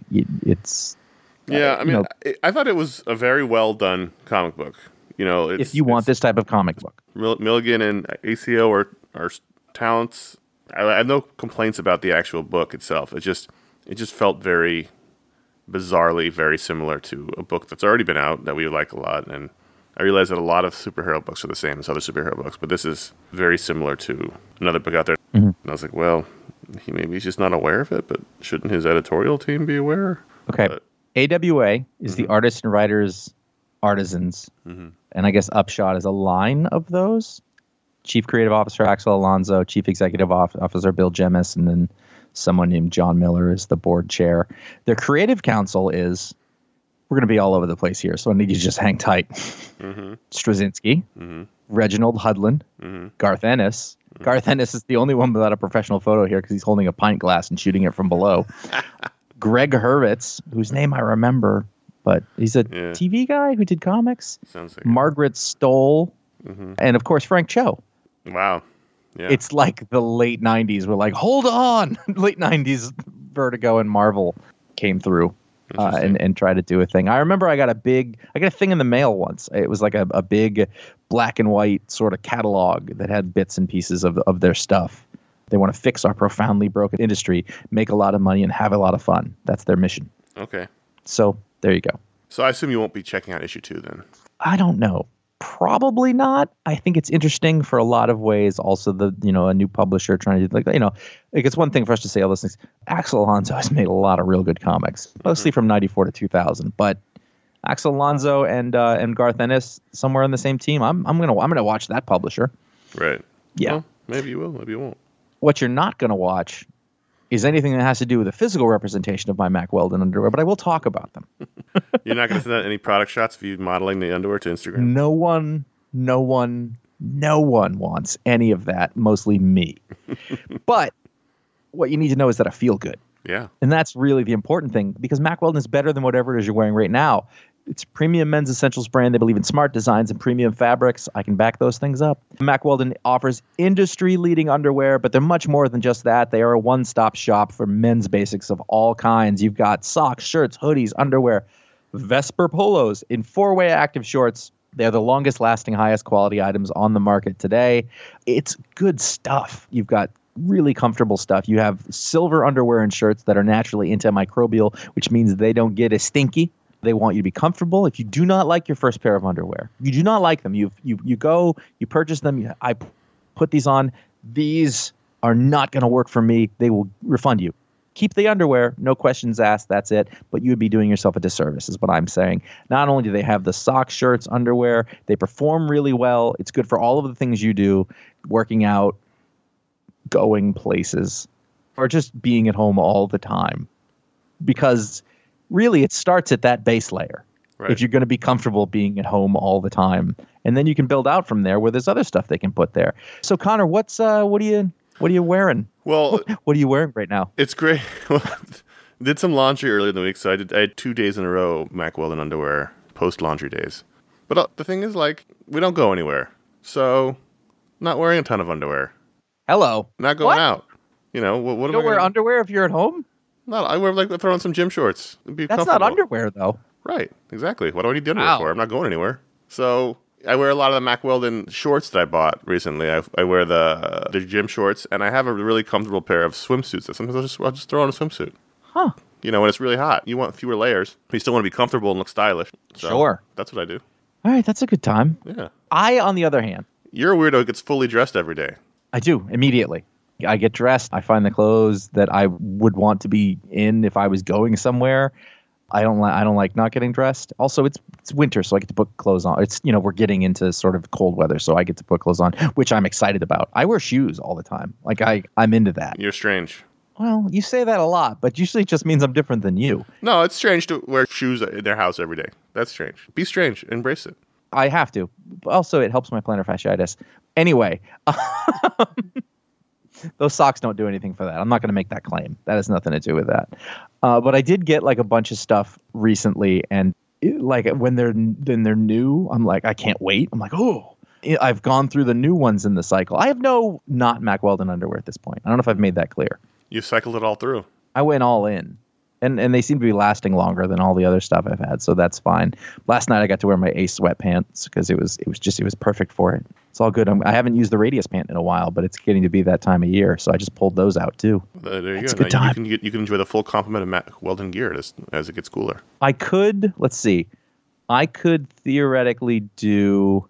I thought it was a very well done comic book. If you want this type of comic book. Milligan and ACO are talents. I have no complaints about the actual book itself. It just felt very bizarrely very similar to a book that's already been out that we like a lot. And I realize that a lot of superhero books are the same as other superhero books, but this is very similar to another book out there. And I was like, well, he's just not aware of it, but shouldn't his editorial team be aware? Okay. AWA is the Artists and Writers Artisans. And I guess Upshot is a line of those. Chief Creative Officer Axel Alonso, Chief Executive Officer Bill Jemis, and then someone named John Miller is the board chair. Their creative council is, we're going to be all over the place here, so I need you to just hang tight. Straczynski, Reginald Hudlin, Garth Ennis. Garth Ennis is the only one without a professional photo here because he's holding a pint glass and shooting it from below. Greg Hurwitz, whose name I remember, but he's a TV guy who did comics. Sounds like Margaret Stoll, and of course Frank Cho. Wow. Yeah. It's like the late 90s. We're like, hold on. Late 90s Vertigo and Marvel came through and tried to do a thing. I remember I got a thing in the mail once. It was like a big black and white sort of catalog that had bits and pieces of their stuff. They want to fix our profoundly broken industry, make a lot of money, and have a lot of fun. That's their mission. Okay. So there you go. So I assume you won't be checking out issue 2 then? I don't know. Probably not. I think it's interesting for a lot of ways. Also, a new publisher trying to it's one thing for us to say all those things. Axel Alonso has made a lot of real good comics, mostly from '94 to 2000. But Axel Alonso and Garth Ennis somewhere on the same team. I'm gonna watch that publisher. Right. Yeah. Well, maybe you will. Maybe you won't. What you're not gonna watch is anything that has to do with the physical representation of my Mack Weldon underwear, but I will talk about them. You're not going to send out any product shots of you modeling the underwear to Instagram? No one wants any of that, mostly me. But what you need to know is that I feel good. Yeah. And that's really the important thing, because Mack Weldon is better than whatever it is you're wearing right now. It's a premium men's essentials brand. They believe in smart designs and premium fabrics. I can back those things up. Mack Weldon offers industry-leading underwear, but they're much more than just that. They are a one-stop shop for men's basics of all kinds. You've got socks, shirts, hoodies, underwear, Vesper polos in 4-way active shorts. They're the longest-lasting, highest-quality items on the market today. It's good stuff. You've got really comfortable stuff. You have silver underwear and shirts that are naturally antimicrobial, which means they don't get as stinky. They want you to be comfortable. If you do not like your first pair of underwear, you do not like them, you go, you purchase them, I put these on, these are not going to work for me, they will refund you. Keep the underwear, no questions asked, that's it, but you would be doing yourself a disservice is what I'm saying. Not only do they have the socks, shirts, underwear, they perform really well, it's good for all of the things you do, working out, going places, or just being at home all the time. Because really it starts at that base layer. Right. If you're going to be comfortable being at home all the time, and then you can build out from there where there's other stuff they can put there. So Connor, what are you wearing? Well, What are you wearing right now? it's great. Did some laundry earlier in the week, so I had 2 days in a row Mack Weldon underwear post laundry days. But the thing is, like, we don't go anywhere, so not wearing a ton of underwear. Hello. Not going out. You know what? You am don't I wear gonna- underwear if you're at home? No, I wear like throw on some gym shorts. It'd be That's comfortable. not underwear though. Right, exactly. What do I need the underwear Wow. for? I'm not going anywhere. So I wear a lot of the Mack Weldon shorts that I bought recently. I wear the gym shorts, and I have a really comfortable pair of swimsuits. That sometimes I'll just throw on a swimsuit. Huh. You know, when it's really hot, you want fewer layers, but you still want to be comfortable and look stylish. So Sure. That's what I do. All right, that's a good time. Yeah. I, on the other hand, You're a weirdo who gets fully dressed every day. I do immediately. I get dressed. I find the clothes that I would want to be in if I was going somewhere. I don't like not getting dressed. Also, it's winter, so I get to put clothes on. It's we're getting into sort of cold weather, so I get to put clothes on, which I'm excited about. I wear shoes all the time. Like I'm into that. You're strange. Well, you say that a lot, but usually it just means I'm different than you. No, it's strange to wear shoes in their house every day. That's strange. Be strange. Embrace it. I have to. Also, it helps my plantar fasciitis. Anyway, those socks don't do anything for that. I'm not going to make that claim. That has nothing to do with that. But I did get like a bunch of stuff recently, and when they're new, I'm like, I can't wait. I'm like, oh, I've gone through the new ones in the cycle. I have no not Mack Weldon underwear at this point. I don't know if I've made that clear. You cycled it all through. I went all in. And they seem to be lasting longer than all the other stuff I've had, so that's fine. Last night I got to wear my Ace sweatpants because it was perfect for it. It's all good. I haven't used the Radius pant in a while, but it's getting to be that time of year, so I just pulled those out too. There you It's go. a good time. You can enjoy the full complement of Mack Weldon gear as it gets cooler. I could theoretically do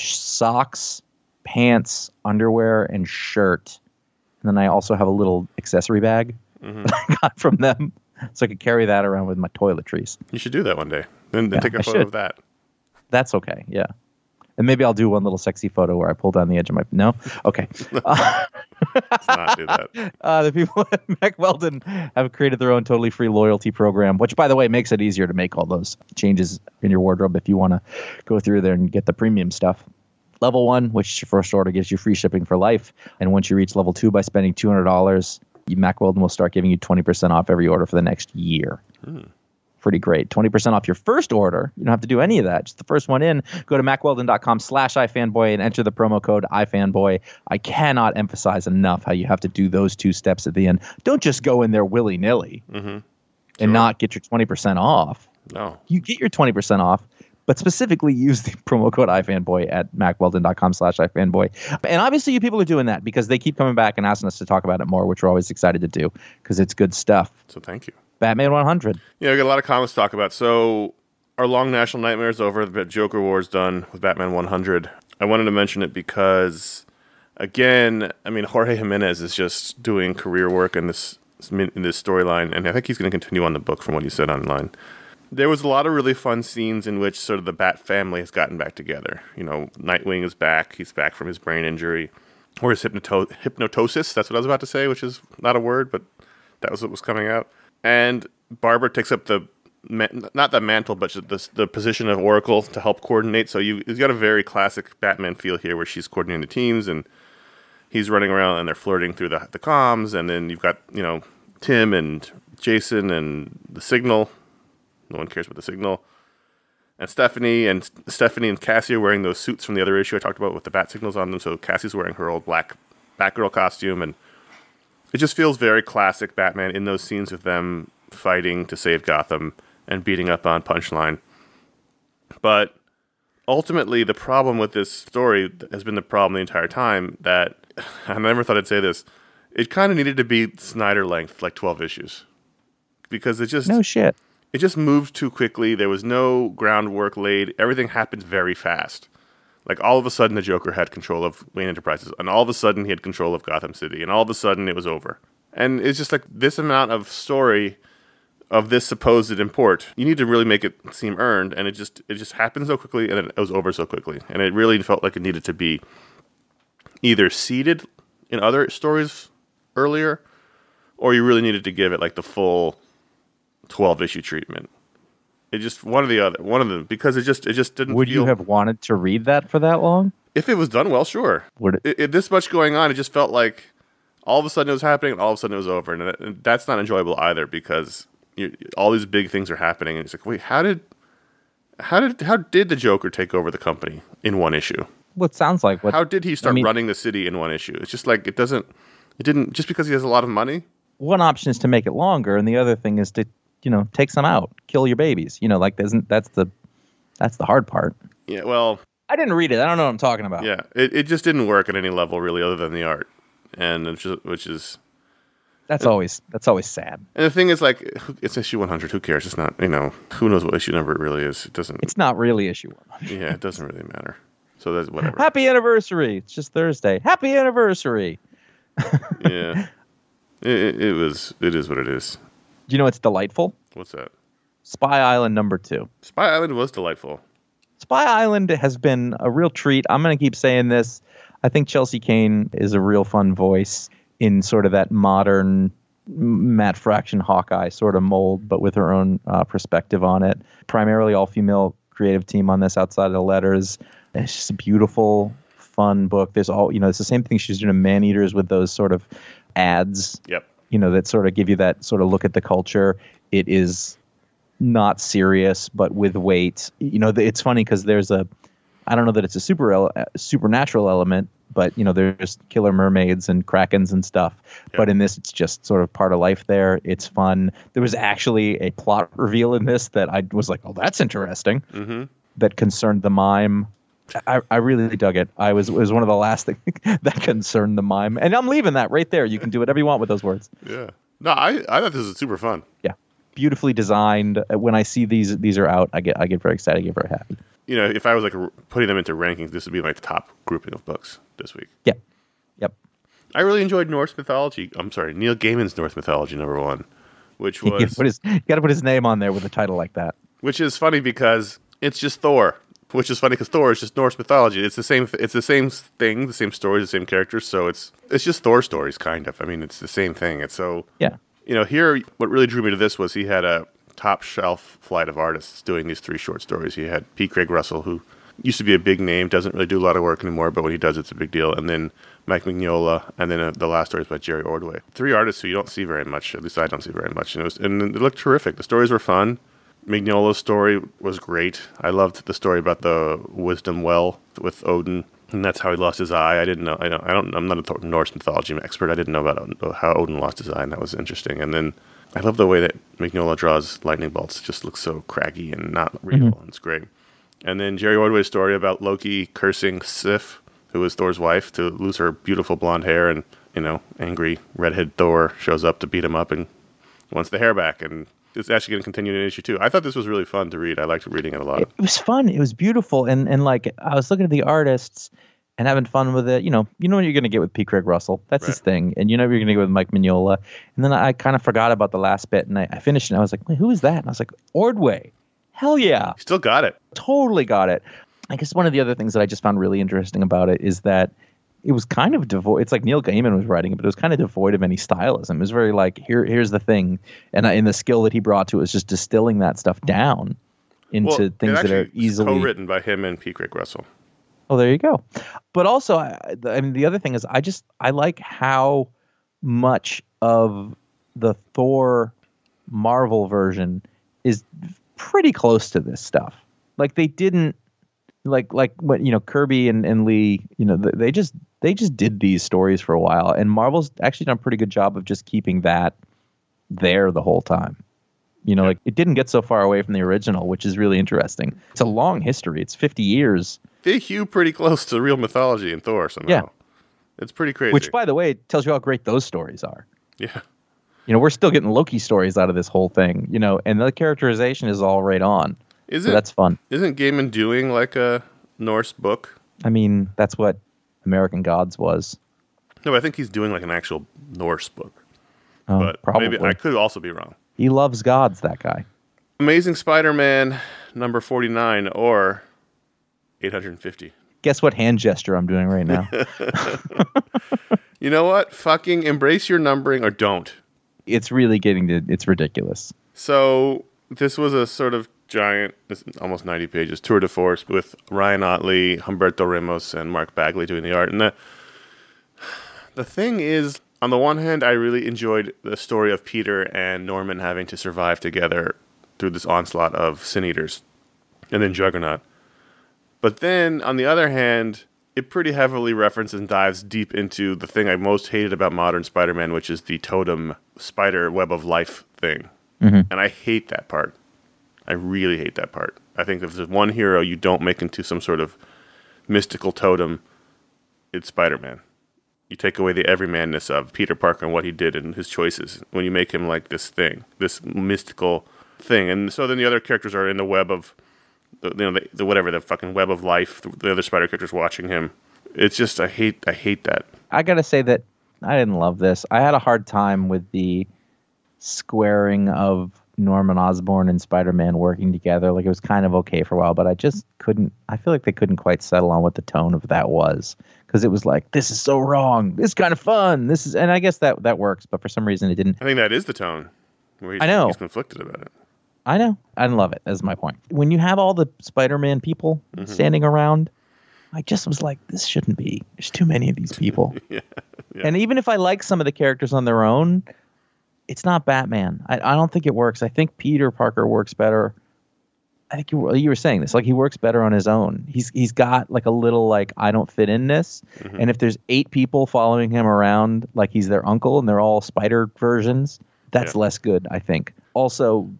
socks, pants, underwear, and shirt, and then I also have a little accessory bag that I got from them. So I could carry that around with my toiletries. You should do that one day. Then Yeah, take I a photo should. of that. That's okay. Yeah. And maybe I'll do one little sexy photo where I pull down the edge of my... No? Okay. Let's not do that. The people at Mack Weldon have created their own totally free loyalty program, which, by the way, makes it easier to make all those changes in your wardrobe if you want to go through there and get the premium stuff. Level 1, which is your first order, gives you free shipping for life. And once you reach level 2 by spending $200, Mack Weldon will start giving you 20% off every order for the next year. Pretty great. 20% off your first order. You don't have to do any of that. Just the first one in. Go to MackWeldon.com/iFanboy and enter the promo code iFanboy. I cannot emphasize enough how you have to do those two steps at the end. Don't just go in there willy-nilly and not get your 20% off. No. You get your 20% off, but specifically use the promo code iFanboy at MackWeldon.com/iFanboy. And obviously you people are doing that because they keep coming back and asking us to talk about it more, which we're always excited to do because it's good stuff. So thank you. Batman 100. Yeah, we got a lot of comments to talk about. So our long national nightmare is over. The Joker War is done with Batman 100. I wanted to mention it because, again, I mean, Jorge Jimenez is just doing career work in this storyline, and I think he's going to continue on the book from what he said online. There was a lot of really fun scenes in which sort of the Bat family has gotten back together. You know, Nightwing is back. He's back from his brain injury. Or his hypnotosis. That's what I was about to say, which is not a word, but that was what was coming out. And Barbara takes up not the mantle, but the position of Oracle to help coordinate. So you've got a very classic Batman feel here where she's coordinating the teams and he's running around and they're flirting through the comms. And then you've got, Tim and Jason and the Signal. No one cares about the Signal. And Stephanie and Cassie are wearing those suits from the other issue I talked about with the bat signals on them. So Cassie's wearing her old black Batgirl costume. And it just feels very classic Batman in those scenes with them fighting to save Gotham and beating up on Punchline. But ultimately, the problem with this story has been the problem the entire time that, I never thought I'd say this, it kind of needed to be Snyder length, like 12 issues. Because it just... No shit. It just moved too quickly. There was no groundwork laid. Everything happened very fast. Like, all of a sudden, the Joker had control of Wayne Enterprises. And all of a sudden, he had control of Gotham City. And all of a sudden, it was over. And it's just like this amount of story of this supposed import. You need to really make it seem earned. And it just happened so quickly, and then it was over so quickly. And it really felt like it needed to be either seeded in other stories earlier, or you really needed to give it, like, the full 12-issue treatment. It just one of them, because it just didn't. Would you have wanted to read that for that long? If it was done well, sure. Would it this much going on, it just felt like all of a sudden it was happening, and all of a sudden it was over, and that's not enjoyable either, because all these big things are happening, and it's like, wait, how did the Joker take over the company in one issue? Well, it sounds like How did he start running the city in one issue? It's just like it didn't just because he has a lot of money. One option is to make it longer, and the other thing is to take some out, kill your babies. That's the hard part. Yeah, well, I didn't read it. I don't know what I'm talking about. yeah, it just didn't work at any level really, other than the art, and which is that's always sad. And the thing is, like, it's issue 100. Who cares? It's not, who knows what issue number it really is. It doesn't. It's not really issue 100. Yeah, it doesn't really matter. So that's whatever. Happy anniversary! It's just Thursday. Happy anniversary! Yeah, it is what it is. Do you know what's delightful? What's that? Spy Island #2. Spy Island was delightful. Spy Island has been a real treat. I'm going to keep saying this. I think Chelsea Kane is a real fun voice in sort of that modern Matt Fraction Hawkeye sort of mold, but with her own perspective on it. Primarily all-female creative team on this outside of the letters. And it's just a beautiful, fun book. There's it's the same thing she's doing in Man-Eaters with those sort of ads. Yep. That sort of give you that sort of look at the culture. It is not serious, but with weight. It's funny because there's I don't know that it's a supernatural element, but there's killer mermaids and krakens and stuff. Yep. But in this, it's just sort of part of life there. It's fun. There was actually a plot reveal in this that I was like, oh, that's interesting. Mm-hmm. That concerned the mime. I really dug it. It was one of the last things that concerned the mime. And I'm leaving that right there. You can do whatever you want with those words. Yeah. No, I thought this was super fun. Yeah. Beautifully designed. When I see these are out, I get very excited. I get very happy. If I was like putting them into rankings, this would be my top grouping of books this week. Yeah. Yep. I really enjoyed Norse mythology. I'm sorry, Neil Gaiman's Norse mythology #1, which was you got to put his name on there with a title like that. Which is funny because it's just Thor. Which is funny because Thor is just Norse mythology. It's the same thing, the same stories, the same characters. So it's just Thor stories, kind of. I mean, it's the same thing. It's so yeah. Here, what really drew me to this was he had a top shelf flight of artists doing these 3 short stories. He had P. Craig Russell, who used to be a big name, doesn't really do a lot of work anymore, but when he does, it's a big deal. And then Mike Mignola, and then the last story is by Jerry Ordway. 3 artists who you don't see very much. At least I don't see very much. And it looked terrific. The stories were fun. Mignola's story was great. I loved the story about the wisdom well with Odin, and that's how he lost his eye. I didn't know. I'm not a Norse mythology expert. I didn't know about how Odin lost his eye, and that was interesting. And then I love the way that Mignola draws lightning bolts. It just looks so craggy and not real. Mm-hmm. It's great. And then Jerry Ordway's story about Loki cursing Sif, who is Thor's wife, to lose her beautiful blonde hair, and angry redhead Thor shows up to beat him up and wants the hair back, and it's actually going to continue in issue 2. I thought this was really fun to read. I liked reading it a lot. It was fun. It was beautiful. And like, I was looking at the artists and having fun with it. You know what you're going to get with P. Craig Russell. That's his thing. And you know what you're going to get with Mike Mignola. And then I kind of forgot about the last bit, and I finished it, and I was like, wait, who is that? And I was like, Ordway. Hell yeah. Still got it. Totally got it. I guess one of the other things that I just found really interesting about it is that it was kind of devoid. It's like Neil Gaiman was writing it, but it was kind of devoid of any stylism. It was very like, here's the thing. And in the skill that he brought to it was just distilling that stuff down into things that are easily co-written by him and P. Craig Russell. Oh, there you go. But also, I mean, the other thing is I like how much of the Thor Marvel version is pretty close to this stuff. Like they didn't like what Kirby and Lee, they just did these stories for a while, and Marvel's actually done a pretty good job of just keeping that there the whole time. Like it didn't get so far away from the original, which is really interesting. It's a long history. It's 50 years. They hew pretty close to real mythology in Thor somehow. Yeah. It's pretty crazy. Which, by the way, tells you how great those stories are. Yeah. We're still getting Loki stories out of this whole thing, and the characterization is all right on. So that's fun. Isn't Gaiman doing like a Norse book? I mean, that's what American Gods was. No, but I think he's doing like an actual Norse book. Oh, but probably. Maybe I could also be wrong. He loves gods, that guy. Amazing Spider-Man number 49 or 850. Guess what hand gesture I'm doing right now? You know what? Fucking embrace your numbering or don't. It's really it's ridiculous. So this was a sort of giant, almost 90 pages, tour de force with Ryan Ottley, Humberto Ramos, and Mark Bagley doing the art. And the thing is, on the one hand, I really enjoyed the story of Peter and Norman having to survive together through this onslaught of Sin Eaters, and then Juggernaut. But then, on the other hand, it pretty heavily references and dives deep into the thing I most hated about modern Spider-Man, which is the totem spider web of life thing. Mm-hmm. And I hate that part. I really hate that part. I think if there's one hero you don't make into some sort of mystical totem, it's Spider-Man. You take away the everymanness of Peter Parker and what he did and his choices when you make him like this thing, this mystical thing. And so then the other characters are in the web of the whatever, the fucking web of life, the other spider characters watching him. It's just, I hate that. I gotta say that I didn't love this. I had a hard time with the squaring of Norman Osborn and Spider-Man working together. Like, it was kind of okay for a while, but I just couldn't, I feel like they couldn't quite settle on what the tone of that was. Because it was like, this is so wrong. This is kind of fun. And I guess that works, but for some reason it didn't. I think that is the tone. Where I know. He's conflicted about it. I know. I didn't love it, is my point. When you have all the Spider-Man people standing around, I just was like, this shouldn't be. There's too many of these people. Yeah. And even if I like some of the characters on their own, it's not Batman. I don't think it works. I think Peter Parker works better. I think you were saying this. Like, he works better on his own. He's got like a little like, I don't fit in this. Mm-hmm. And if there's 8 people following him around like he's their uncle and they're all spider versions, that's less good, I think. Also,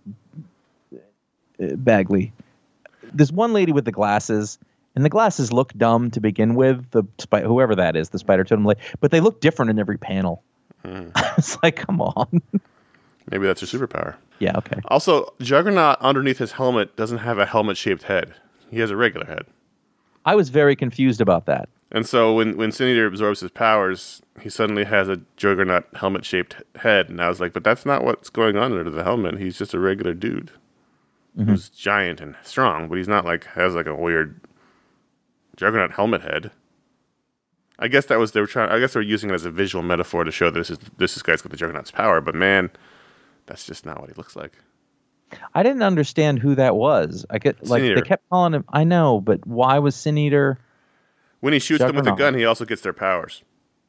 Bagley. There's one lady with the glasses, and the glasses look dumb to begin with. Whoever that is, the spider totem lady, but they look different in every panel. It's like, come on. Maybe that's her superpower. Yeah, okay. Also, Juggernaut underneath his helmet doesn't have a helmet-shaped head. He has a regular head. I was very confused about that. And so when Sin Eater absorbs his powers, he suddenly has a Juggernaut helmet-shaped head. And I was like, but that's not what's going on under the helmet. He's just a regular dude who's giant and strong, but he's not like, has like a weird Juggernaut helmet head. I guess they were using it as a visual metaphor to show that this guy's got the Juggernaut's power, but man, that's just not what he looks like. I didn't understand who that was. They kept calling him. I know, but why was Sin Eater? When he shoots them with a gun, he also gets their powers.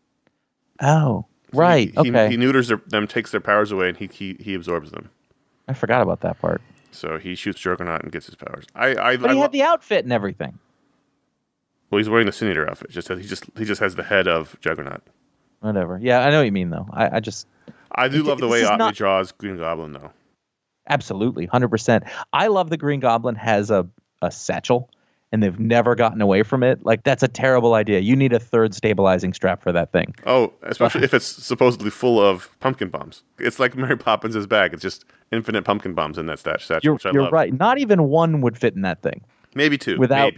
Oh, right. Okay. He neuters them, takes their powers away, and he absorbs them. I forgot about that part. So he shoots Juggernaut and gets his powers. But he had the outfit and everything. Well, he's wearing the Sin Eater outfit. He just has the head of Juggernaut. Whatever. Yeah, I know what you mean, though. I do love the way Otley draws Green Goblin, though. Absolutely, 100%. I love the Green Goblin has a satchel, and they've never gotten away from it. Like, that's a terrible idea. You need a third stabilizing strap for that thing. Oh, especially if it's supposedly full of pumpkin bombs. It's like Mary Poppins' bag. It's just infinite pumpkin bombs in that satchel, which I love. You're right. Not even one would fit in that thing. Maybe 2.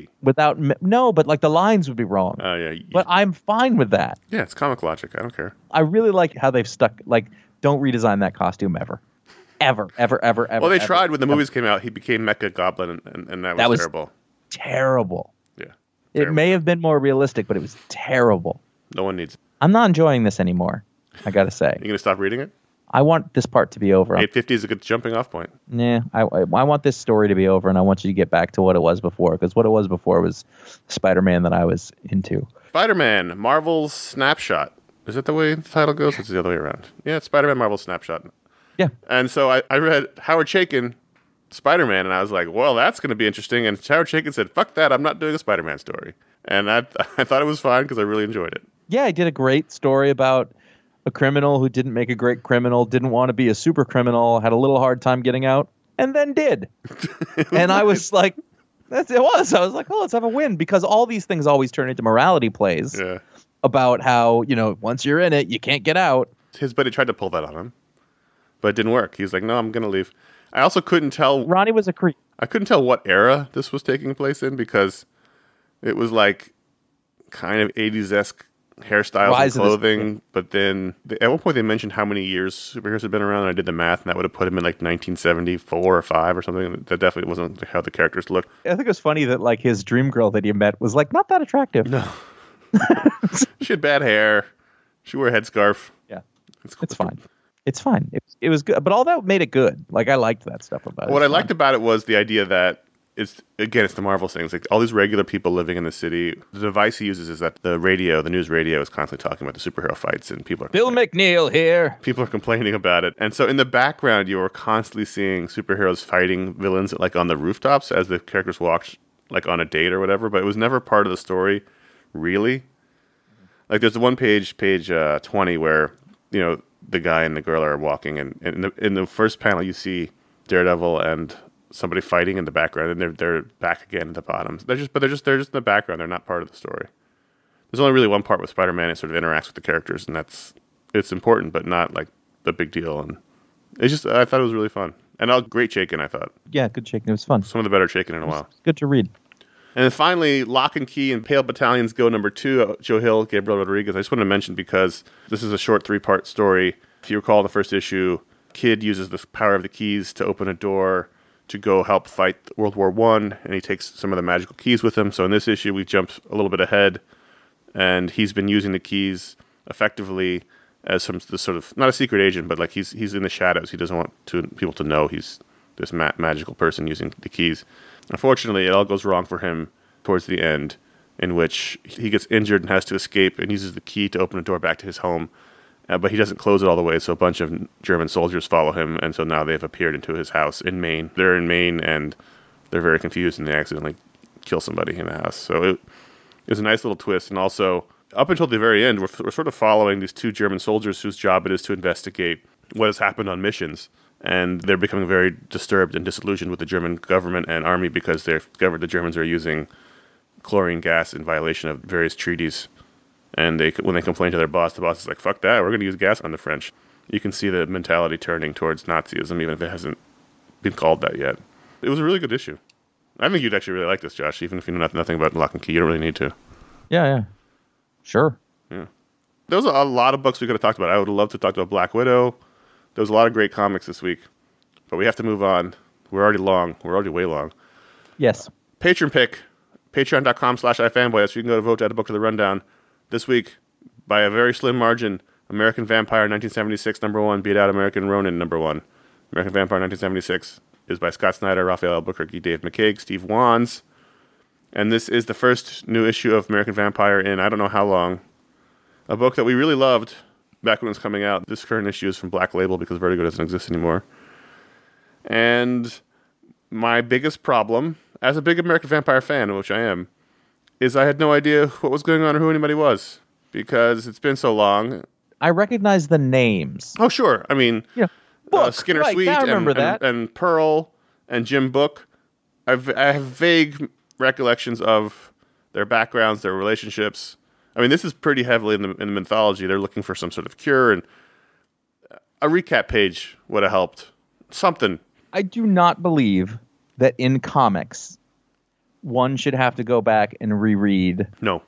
No, but like the lines would be wrong. Oh, yeah. But I'm fine with that. Yeah, it's comic logic. I don't care. I really like how they've stuck, like, don't redesign that costume ever. Ever. Well, they tried when the movies came out. He became Mecha Goblin, and that was terrible. Terrible. Yeah. It may have been more realistic, but it was terrible. No one needs it. I'm not enjoying this anymore, I gotta say. You going to stop reading it? I want this part to be over. 850 is a good jumping off point. Yeah, I want this story to be over, and I want you to get back to what it was before, because what it was before was Spider-Man that I was into. Spider-Man, Marvel's Snapshot. Is that the way the title goes? It's the other way around. Yeah, it's Spider-Man, Marvel's Snapshot. Yeah. And so I read Howard Chaykin, Spider-Man, and I was like, well, that's going to be interesting. And Howard Chaykin said, fuck that, I'm not doing a Spider-Man story. And I thought it was fine because I really enjoyed it. Yeah, he did a great story about a criminal who didn't make a great criminal, didn't want to be a super criminal, had a little hard time getting out, and then did. And I was like, I was like, oh, let's have a win, because all these things always turn into morality plays about how, once you're in it, you can't get out. His buddy tried to pull that on him, but it didn't work. He was like, no, I'm going to leave. I also couldn't tell. Ronnie was a creep. I couldn't tell what era this was taking place in, because it was like kind of 80s-esque hairstyles and clothing, but then at one point they mentioned how many years superheroes had been around, and I did the math, and that would have put him in like 1974 or 5 or something. That definitely wasn't how the characters looked. I think it was funny that like his dream girl that he met was like not that attractive. No. She had bad hair. She wore a headscarf. Yeah. It's fine. It's fine. it was good, but all that made it good. Like I liked that stuff about it. What I liked about it was the idea that it's the Marvel things. Like all these regular people living in the city. The device he uses is that the news radio is constantly talking about the superhero fights, and people are Bill McNeil here. People are complaining about it. And so in the background, you were constantly seeing superheroes fighting villains like on the rooftops as the characters walked like on a date or whatever, but it was never part of the story, really. Like there's the one page 20 where, you know, the guy and the girl are walking, and in the first panel you see Daredevil and somebody fighting in the background, and they're back again at the bottom. They're just in the background. They're not part of the story. There's only really one part where Spider-Man sort of interacts with the characters, and it's important, but not like the big deal. And it's just I thought it was really fun, and great Chaykin, I thought. Yeah, good Chaykin. It was fun. Some of the better Chaykin in a while. Good to read. And then finally, Lock and Key and Pale Battalions Go #2, Joe Hill, Gabriel Rodriguez. I just wanted to mention because this is a short 3-part story. If you recall the first issue, Kid uses the power of the keys to open a door to go help fight World War I, and he takes some of the magical keys with him. So in this issue, we jump a little bit ahead, and he's been using the keys effectively as this sort of, not a secret agent, but like he's in the shadows. He doesn't want people to know he's this magical person using the keys. Unfortunately, it all goes wrong for him towards the end, in which he gets injured and has to escape and uses the key to open a door back to his home. But he doesn't close it all the way, so a bunch of German soldiers follow him, and so now they've appeared into his house in Maine. They're in Maine, and they're very confused, and they accidentally kill somebody in the house. So it was a nice little twist, and also, up until the very end, we're sort of following these 2 German soldiers whose job it is to investigate what has happened on missions, and they're becoming very disturbed and disillusioned with the German government and army because they've discovered the Germans are using chlorine gas in violation of various treaties. And when they complain to their boss, the boss is like, fuck that, we're going to use gas on the French. You can see the mentality turning towards Nazism, even if it hasn't been called that yet. It was a really good issue. I think you'd actually really like this, Josh, even if you know nothing about Lock and Key. You don't really need to. Yeah. Sure. Yeah. There was a lot of books we could have talked about. I would have loved to talk about Black Widow. There was a lot of great comics this week. But we have to move on. We're already long. We're already way long. Yes. Patron pick. Patreon.com/iFanboy. That's where you can go to vote to add a book to the rundown. This week, by a very slim margin, American Vampire 1976 #1 beat out American Ronin #1. American Vampire 1976 is by Scott Snyder, Raphael Albuquerque, Dave McCaig, Steve Wands. And this is the first new issue of American Vampire in I don't know how long. A book that we really loved back when it was coming out. This current issue is from Black Label because Vertigo doesn't exist anymore. And my biggest problem, as a big American Vampire fan, which I am, is I had no idea what was going on or who anybody was because it's been so long. I recognize the names. Oh, sure. I mean, Skinner right, Sweet and Pearl and Jim Book. I have vague recollections of their backgrounds, their relationships. I mean, this is pretty heavily in the mythology. They're looking for some sort of cure, and a recap page would have helped. Something. I do not believe that in comics one should have to go back and reread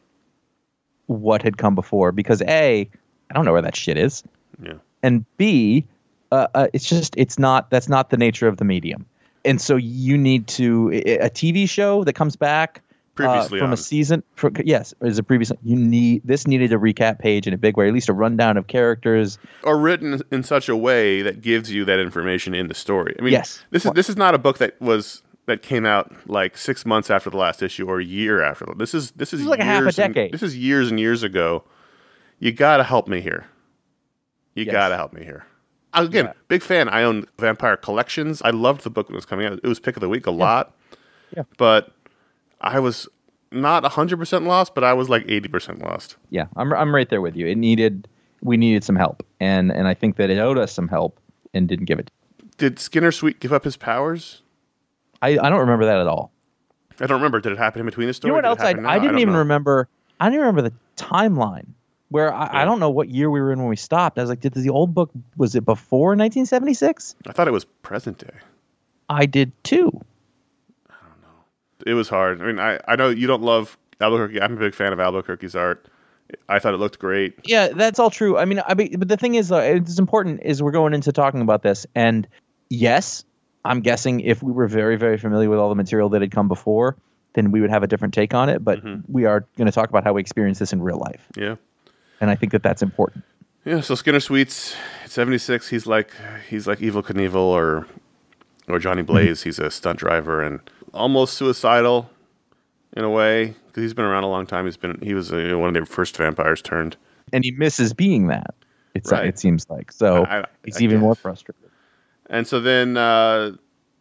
what had come before because A, I don't know where that shit is. Yeah. And B, that's not the nature of the medium. And so you need a TV show that comes back previously from a season. As a previous, this needed a recap page in a big way, at least a rundown of characters, or written in such a way that gives you that information in the story. I mean, this is not a book that came out like 6 months after the last issue or a year after. This is like a half a decade. This is years and years ago. You got to help me here. Got to help me here. Again, big fan. I own Vampire Collections. I loved the book when it was coming out. It was pick of the week a lot. Yeah. But I was not 100% lost, but I was like 80% lost. Yeah, I'm right there with you. We needed some help, and I think that it owed us some help and didn't give it. Did Skinner Sweet give up his powers? I don't remember that at all. I don't remember. Did it happen in between the story? You know what else? I didn't even remember. I didn't remember the timeline. Where I don't know what year we were in when we stopped. I was like, did the old book, was it before 1976? I thought it was present day. I did too. I don't know. It was hard. I mean, I know you don't love Albuquerque. I'm a big fan of Albuquerque's art. I thought it looked great. Yeah, that's all true. I mean, but the thing is, it's important is we're going into talking about this. And yes, I'm guessing if we were very, very familiar with all the material that had come before, then we would have a different take on it. But we are going to talk about how we experience this in real life. Yeah. And I think that that's important. Yeah, so Skinner Sweets, 76. He's like Evel Knievel or Johnny Blaze. He's a stunt driver and almost suicidal in a way because he's been around a long time. He was one of their first vampires turned, and he misses being that. Right. It seems like so he's even more frustrated. And so then, to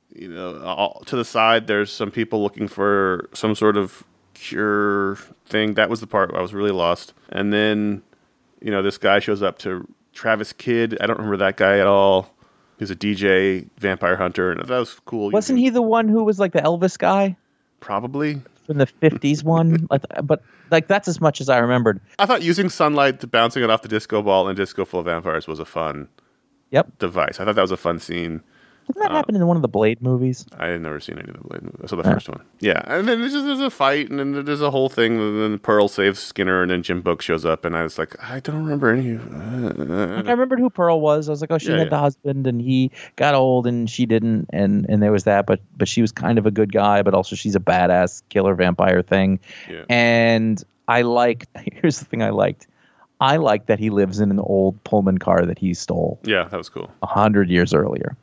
the side, there's some people looking for some sort of cure thing. That was the part where I was really lost. And then, this guy shows up to Travis Kidd. I don't remember that guy at all. He's a DJ vampire hunter, and that was cool. Wasn't he the one who was like the Elvis guy? Probably. From the 50s one? But that's as much as I remembered. I thought using sunlight to bouncing it off the disco ball in Disco Full of Vampires was a fun device. I thought that was a fun scene. Didn't that happen in one of the Blade movies? I had never seen any of the Blade movies. I saw the first one. Yeah, and then there's a fight, and then there's a whole thing, and then Pearl saves Skinner, and then Jim Book shows up, and I was like, I don't remember any I remembered who Pearl was. I was like, oh, she had the husband, and he got old, and she didn't, and there was that, but she was kind of a good guy, but also she's a badass killer vampire thing. Yeah. And here's the thing I liked. I liked that he lives in an old Pullman car that he stole. Yeah, that was cool. 100 years earlier.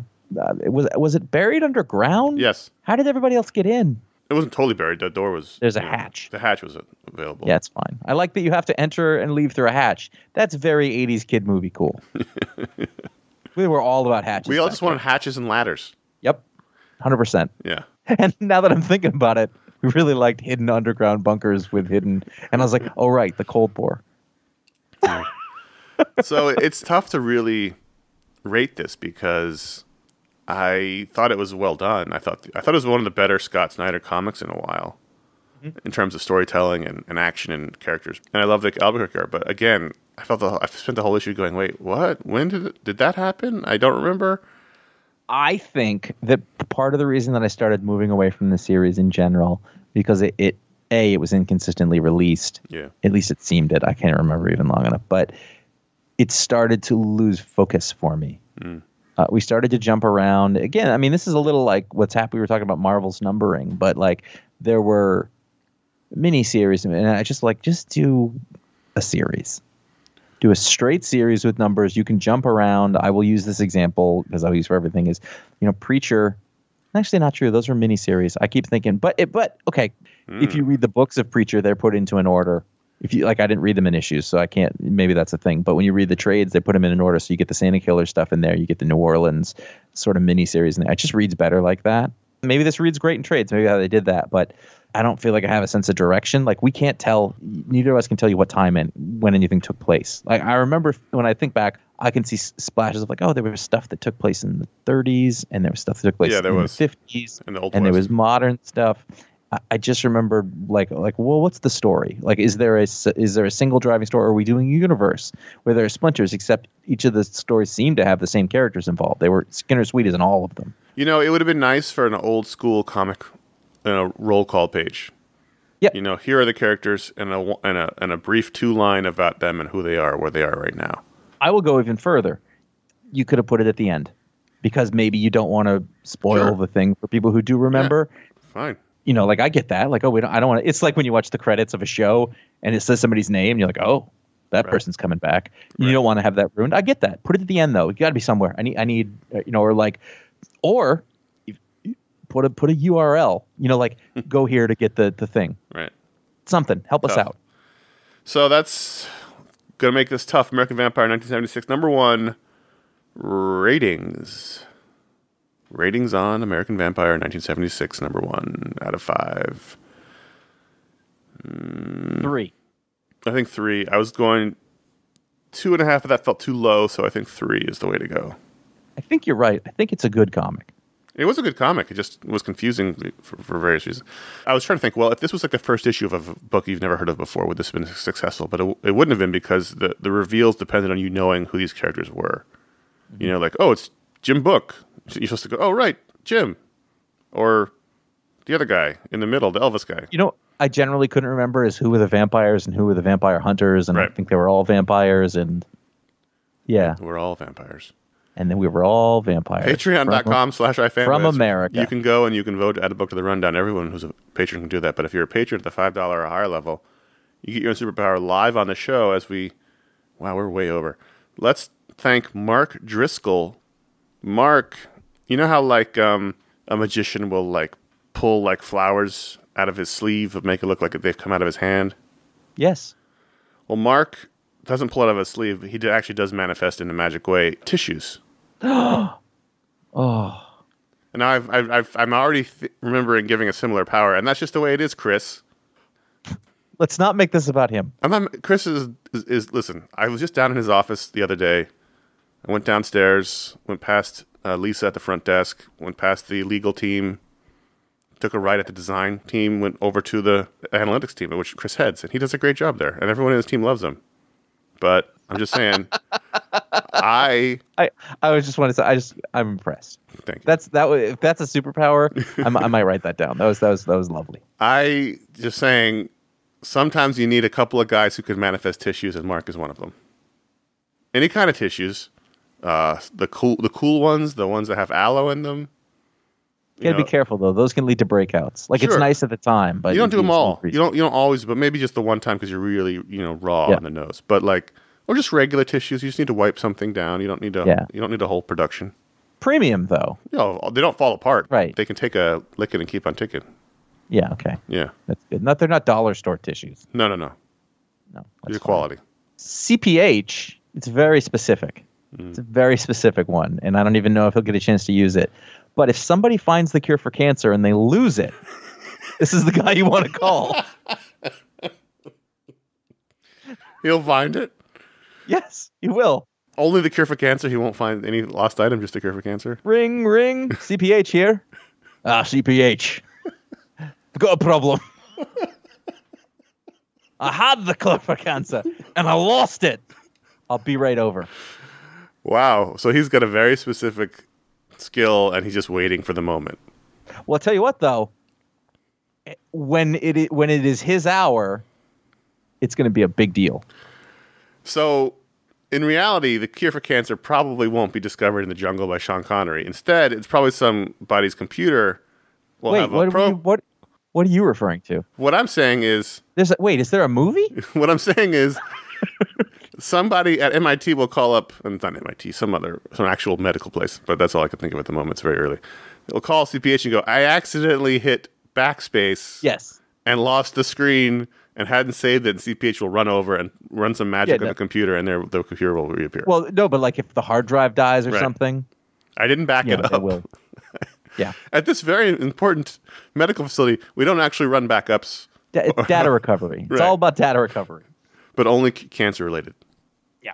Was it buried underground? Yes. How did everybody else get in? It wasn't totally buried. The door was... There's a hatch. The hatch was available. Yeah, it's fine. I like that you have to enter and leave through a hatch. That's very 80s kid movie cool. We were all about hatches. We all just wanted hatches and ladders. Yep. 100%. Yeah. And now that I'm thinking about it, we really liked hidden underground bunkers with hidden... And I was like, oh, right, the Cold War. Yeah. So it's tough to really rate this because... I thought it was well done. I thought it was one of the better Scott Snyder comics in a while, in terms of storytelling and action and characters. And I love the Albuquerque art, but again, I spent the whole issue going, "Wait, what? When did that happen? I don't remember." I think that part of the reason that I started moving away from the series in general because it was inconsistently released. Yeah, at least it seemed it. I can't remember even long enough, but it started to lose focus for me. We started to jump around again. I mean, this is a little like what's happened. We were talking about Marvel's numbering, but like there were mini-series, and I just do a series. Do a straight series with numbers. You can jump around. I will use this example because I'll use for everything is, Preacher. Actually, not true. Those are mini-series. I keep thinking, but okay. If you read the books of Preacher, they're put into an order. If you I didn't read them in issues, so I can't. Maybe that's a thing. But when you read the trades, they put them in an order, so you get the Santa Killer stuff in there. You get the New Orleans sort of miniseries, and it just reads better like that. Maybe this reads great in trades. Maybe how they did that, but I don't feel like I have a sense of direction. Like we can't tell. Neither of us can tell you what time and when anything took place. Like I remember when I think back, I can see splashes of like, oh, there was stuff that took place in the 30s, and there was stuff that took place in the 50s, and there was modern stuff. I just remember like, well, what's the story? Like, is there a single driving story? Or are we doing a universe where there are splinters, except each of the stories seem to have the same characters involved? They were Skinner Sweet is in all of them. It would have been nice for an old school comic roll call page. Yeah. Here are the characters and a brief 2-line about them and who they are, where they are right now. I will go even further. You could have put it at the end because maybe you don't want to spoil the thing for people who do remember. Yeah. Fine. Like I get that. Like, oh, I don't want to. It's like when you watch the credits of a show and it says somebody's name, you're like, oh, that person's coming back. You don't want to have that ruined. I get that. Put it at the end though. You got to be somewhere. I need, or put a URL. Like go here to get the thing. Right. Something. Help us out. So that's gonna make this tough. American Vampire 1976 number 1 ratings. Ratings on American Vampire 1976, number 1 out of 5. 3. I think 3. I was going 2.5, but that felt too low, so I think 3 is the way to go. I think you're right. I think it's a good comic. It was a good comic. It just was confusing for various reasons. I was trying to think, well, if this was like the first issue of a book you've never heard of before, would this have been successful? But it wouldn't have been because the reveals depended on you knowing who these characters were. Like, oh, it's Jim Book. You're supposed to go, oh, right, Jim. Or the other guy in the middle, the Elvis guy. I generally couldn't remember is who were the vampires and who were the vampire hunters. And I think they were all vampires. And yeah. We're all vampires. And then we were all vampires. Patreon.com/ifanboys. From America. You can go and you can vote to add a book to the rundown. Everyone who's a patron can do that. But if you're a patron at the $5 or higher level, you get your own superpower live on the show as we Wow, we're way over. Let's thank Mark Driscoll. Mark, you know how like a magician will like pull like flowers out of his sleeve and make it look like they've come out of his hand? Yes. Well, Mark doesn't pull it out of his sleeve. He actually does manifest in a magic way tissues. Oh. And now I'm already remembering giving a similar power, and that's just the way it is, Chris. Let's not make this about him. Chris is listen, I was just down in his office the other day. I went downstairs, went past Lisa at the front desk, went past the legal team, took a right at the design team, went over to the analytics team, which Chris heads, and he does a great job there, and everyone in his team loves him. But I'm just saying, I was just want to say I'm impressed. Thank you. If that's a superpower, I might write that down. That was lovely. I just saying, sometimes you need a couple of guys who can manifest tissues, and Mark is one of them. Any kind of tissues, the cool ones, the ones that have aloe in them. You gotta be careful though; those can lead to breakouts. Like it's nice at the time, but you don't do them all. You don't always, but maybe just the one time because you're really raw on the nose. But like, or just regular tissues. You just need to wipe something down. You don't need to. Yeah. You don't need a whole production. Premium though. No, they don't fall apart. Right. They can take a licking and keep on ticking. Yeah. Okay. Yeah. That's good. They're not dollar store tissues. No. No. They're quality. CPH. It's very specific. It's a very specific one, and I don't even know if he'll get a chance to use it. But if somebody finds the cure for cancer and they lose it, this is the guy you want to call. He'll find it? Yes, he will. Only the cure for cancer? He won't find any lost item, just the cure for cancer? Ring, ring. CPH here. CPH. I've got a problem. I had the cure for cancer, and I lost it. I'll be right over. Wow. So he's got a very specific skill, and he's just waiting for the moment. Well, I'll tell you what, though. When it is his hour, it's going to be a big deal. So, in reality, the cure for cancer probably won't be discovered in the jungle by Sean Connery. Instead, it's probably somebody's computer will have a what are you referring to? What I'm saying is... is there a movie? What I'm saying is... Somebody at MIT will call up, and not MIT, some actual medical place, but that's all I can think of at the moment. It's very early. They'll call CPH and go, I accidentally hit backspace. Yes. And lost the screen and hadn't saved it. And CPH will run over and run some magic on the computer, and the computer will reappear. Well, no, but like if the hard drive dies or something. I didn't back it up. It will. Yeah. At this very important medical facility, we don't actually run backups. Data recovery. It's all about data recovery. But only cancer related. Yeah.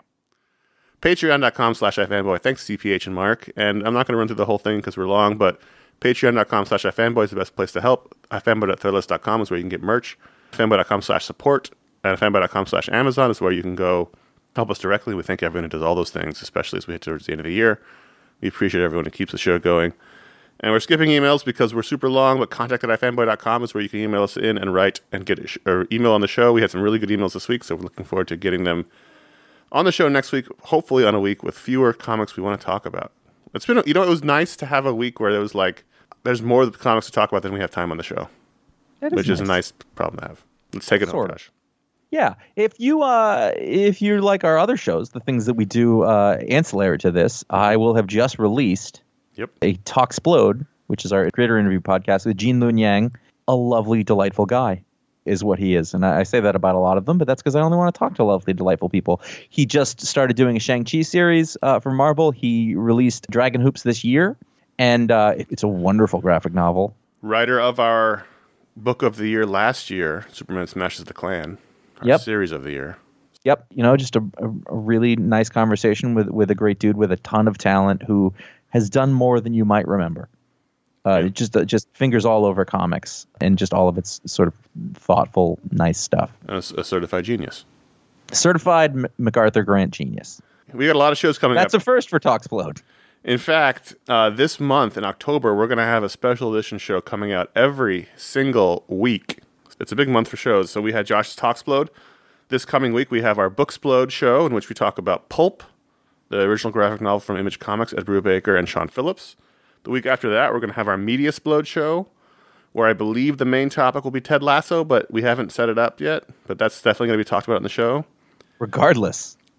Patreon.com/ifanboy. Thanks, CPH and Mark. And I'm not going to run through the whole thing because we're long, but Patreon.com/ifanboy is the best place to help. ifanboy.threadless.com is where you can get merch. ifanboy.com/support. And ifanboy.com/Amazon is where you can go help us directly. We thank everyone who does all those things, especially as we hit towards the end of the year. We appreciate everyone who keeps the show going. And we're skipping emails because we're super long, but contact@ifanboy.com is where you can email us in and write and get or email on the show. We had some really good emails this week, so we're looking forward to getting them on the show next week, hopefully on a week with fewer comics we want to talk about. It's been, it was nice to have a week where there was like, there's more comics to talk about than we have time on the show, which is a nice problem to have. Let's take it home, Josh. Yeah, if you like our other shows, the things that we do ancillary to this, I will have just released a Talksplode, which is our creator interview podcast with Gene Luen Yang, a lovely, delightful guy is what he is. And I say that about a lot of them, but that's because I only want to talk to lovely, delightful people. He just started doing a Shang-Chi series for Marvel. He released Dragon Hoops this year, and it's a wonderful graphic novel. Writer of our book of the year last year, Superman Smashes the Klan. Our series of the year. Yep. Just a really nice conversation with a great dude with a ton of talent who has done more than you might remember. Just fingers all over comics and just all of its sort of thoughtful, nice stuff. And a certified genius. Certified MacArthur Grant genius. We got a lot of shows coming up. That's a first for Talksplode. In fact, this month in October, we're going to have a special edition show coming out every single week. It's a big month for shows. So we had Josh's Talksplode. This coming week, we have our Booksplode show, in which we talk about Pulp, the original graphic novel from Image Comics, Ed Brubaker and Sean Phillips. The week after that, we're going to have our Mediasplode show, where I believe the main topic will be Ted Lasso, but we haven't set it up yet. But that's definitely going to be talked about in the show. Regardless.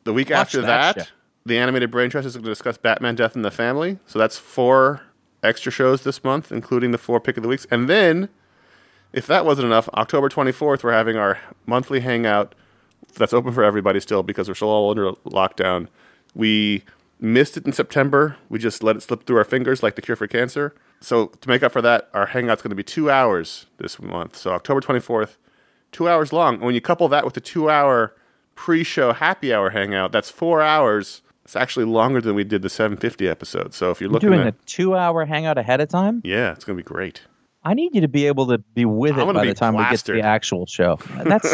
The week Watch after that that, shit. the Animated Brain Trust is going to discuss Batman Death in the Family. So that's 4 extra shows this month, including the 4 pick of the weeks. And then, if that wasn't enough, October 24th, we're having our monthly hangout that's open for everybody still because we're still all under lockdown. We missed it in September. We just let it slip through our fingers like the cure for cancer. So to make up for that, our hangout's going to be 2 hours this month. So October 24th, 2 hours long. And when you couple that with the 2-hour pre-show happy hour hangout, that's 4 hours. It's actually longer than we did the 750 episode. So if you're looking doing at... a 2-hour hangout ahead of time? Yeah, it's going to be great. I need you to be able to be with it by the time we get to the actual show. That's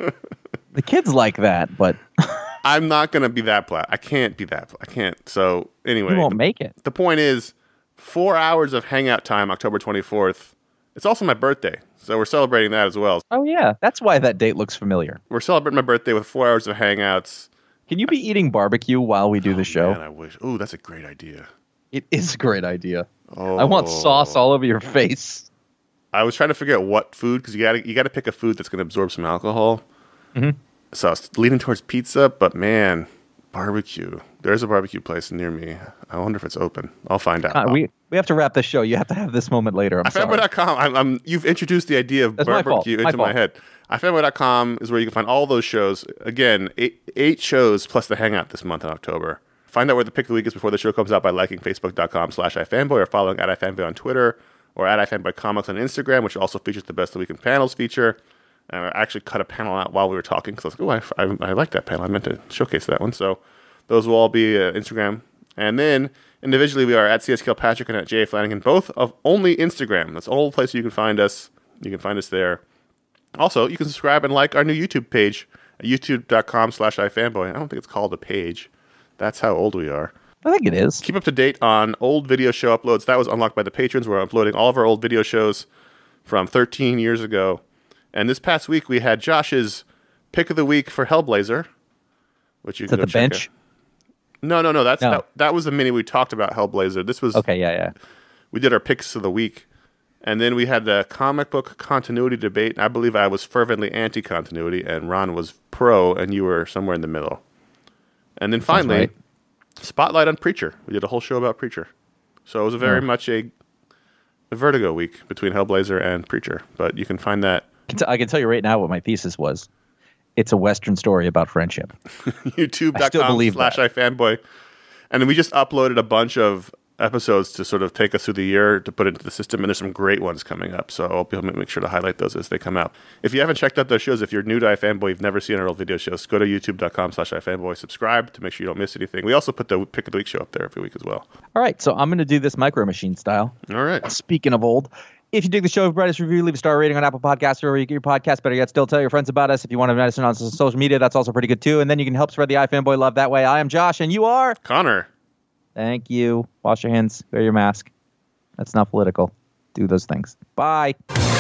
the kids like that, but I'm not going to be that I can't be that. I can't. So anyway, you won't make it. The point is 4 hours of hangout time, October 24th. It's also my birthday, so we're celebrating that as well. Oh yeah, that's why that date looks familiar. We're celebrating my birthday with 4 hours of hangouts. Can you be eating barbecue while we do the show? Man, I wish. Ooh, that's a great idea. It is a great idea. Oh. I want sauce all over your face. I was trying to figure out what food, because you got to pick a food that's going to absorb some alcohol. Mm-hmm. So I was leaning towards pizza, but man, barbecue. There's a barbecue place near me. I wonder if it's open. I'll find out. We have to wrap this show. You have to have this moment later. ifanboy.com. You've introduced the idea of That's barbecue into my fault. head. ifanboy.com is where you can find all those shows. Again, eight shows plus the hangout this month in October. Find out where the pick of the week is before the show comes out by liking facebook.com/ifanboy or following @ifanboy on Twitter or @ifanboycomics on Instagram, which also features the Best of the Week in Panels feature. And I actually cut a panel out while we were talking because I was like, I like that panel. I meant to showcase that one. So those will all be Instagram. And then individually, we are at CS Kilpatrick and at J.A. Flanagan, both of only Instagram. That's the whole place you can find us. You can find us there. Also, you can subscribe and like our new YouTube page at youtube.com/ifanboy. I don't think it's called a page. That's how old we are. I think it is. Keep up to date on old video show uploads. That was unlocked by the patrons. We're uploading all of our old video shows from 13 years ago. And this past week, we had Josh's pick of the week for Hellblazer, which you can go the check bench? out. No. That was the mini we talked about Hellblazer. This was Okay, yeah. we did our picks of the week, and then we had the comic book continuity debate. I believe I was fervently anti-continuity, and Ron was pro, and you were somewhere in the middle. And then finally, right. Spotlight on Preacher. We did a whole show about Preacher, so it was very much a Vertigo week between Hellblazer and Preacher. But you can find that. I can tell you right now what my thesis was. It's a Western story about friendship. YouTube.com/ifanboy. And then we just uploaded a bunch of episodes to sort of take us through the year to put into the system, and there's some great ones coming up, so I'll be able to make sure to highlight those as they come out. If you haven't checked out those shows, if you're new to iFanboy, you've never seen our old video shows, go to youtube.com/ifanboy, subscribe to make sure you don't miss anything. We also put the Pick of the Week show up there every week as well. All right, so I'm going to do this Micro Machine style. All right. Speaking of old, if you dig the show, write us a review, leave a star rating on Apple Podcasts or wherever you get your podcast. Better yet, still tell your friends about us. If you want to mention us on social media, that's also pretty good too. And then you can help spread the iFanboy love that way. I am Josh, and you are Connor. Thank you. Wash your hands. Wear your mask. That's not political. Do those things. Bye.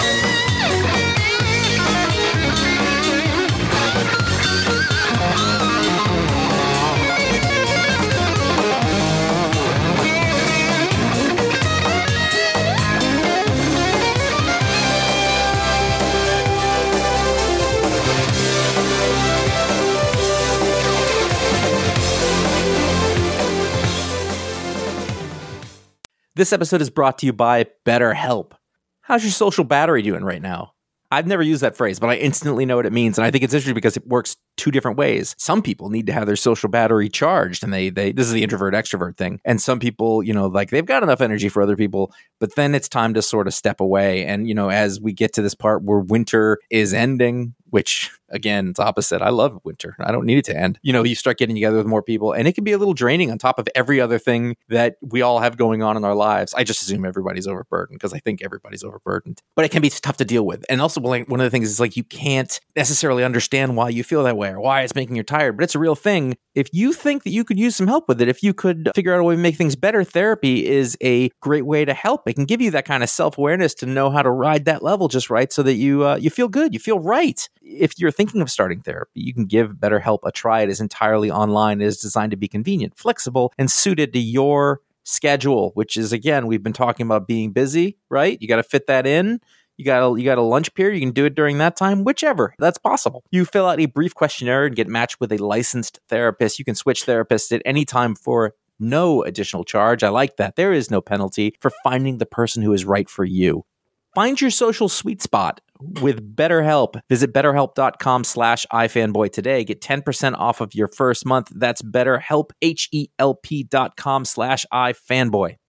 This episode is brought to you by BetterHelp. How's your social battery doing right now? I've never used that phrase, but I instantly know what it means. And I think it's interesting because it works two different ways. Some people need to have their social battery charged, and they this is the introvert extrovert thing. And some people, like they've got enough energy for other people, but then it's time to sort of step away. And, as we get to this part where winter is ending, which again, it's opposite. I love winter. I don't need it to end. You start getting together with more people, and it can be a little draining on top of every other thing that we all have going on in our lives. I just assume everybody's overburdened because I think everybody's overburdened, but it can be tough to deal with. And also, one of the things is you can't necessarily understand why you feel that way or why it's making you tired, but it's a real thing. If you think that you could use some help with it, if you could figure out a way to make things better, therapy is a great way to help. It can give you that kind of self-awareness to know how to ride that level just right so that you feel good, you feel right. If you're thinking of starting therapy, you can give BetterHelp a try. It is entirely online. It is designed to be convenient, flexible, and suited to your schedule, which is, again, we've been talking about being busy, right? You got to fit that in. You got a lunch period, you can do it during that time, whichever. That's possible. You fill out a brief questionnaire and get matched with a licensed therapist. You can switch therapists at any time for no additional charge. I like that. There is no penalty for finding the person who is right for you. Find your social sweet spot with BetterHelp. Visit betterhelp.com/ifanboy today. Get 10% off of your first month. That's BetterHelp, HELP.com/ifanboy.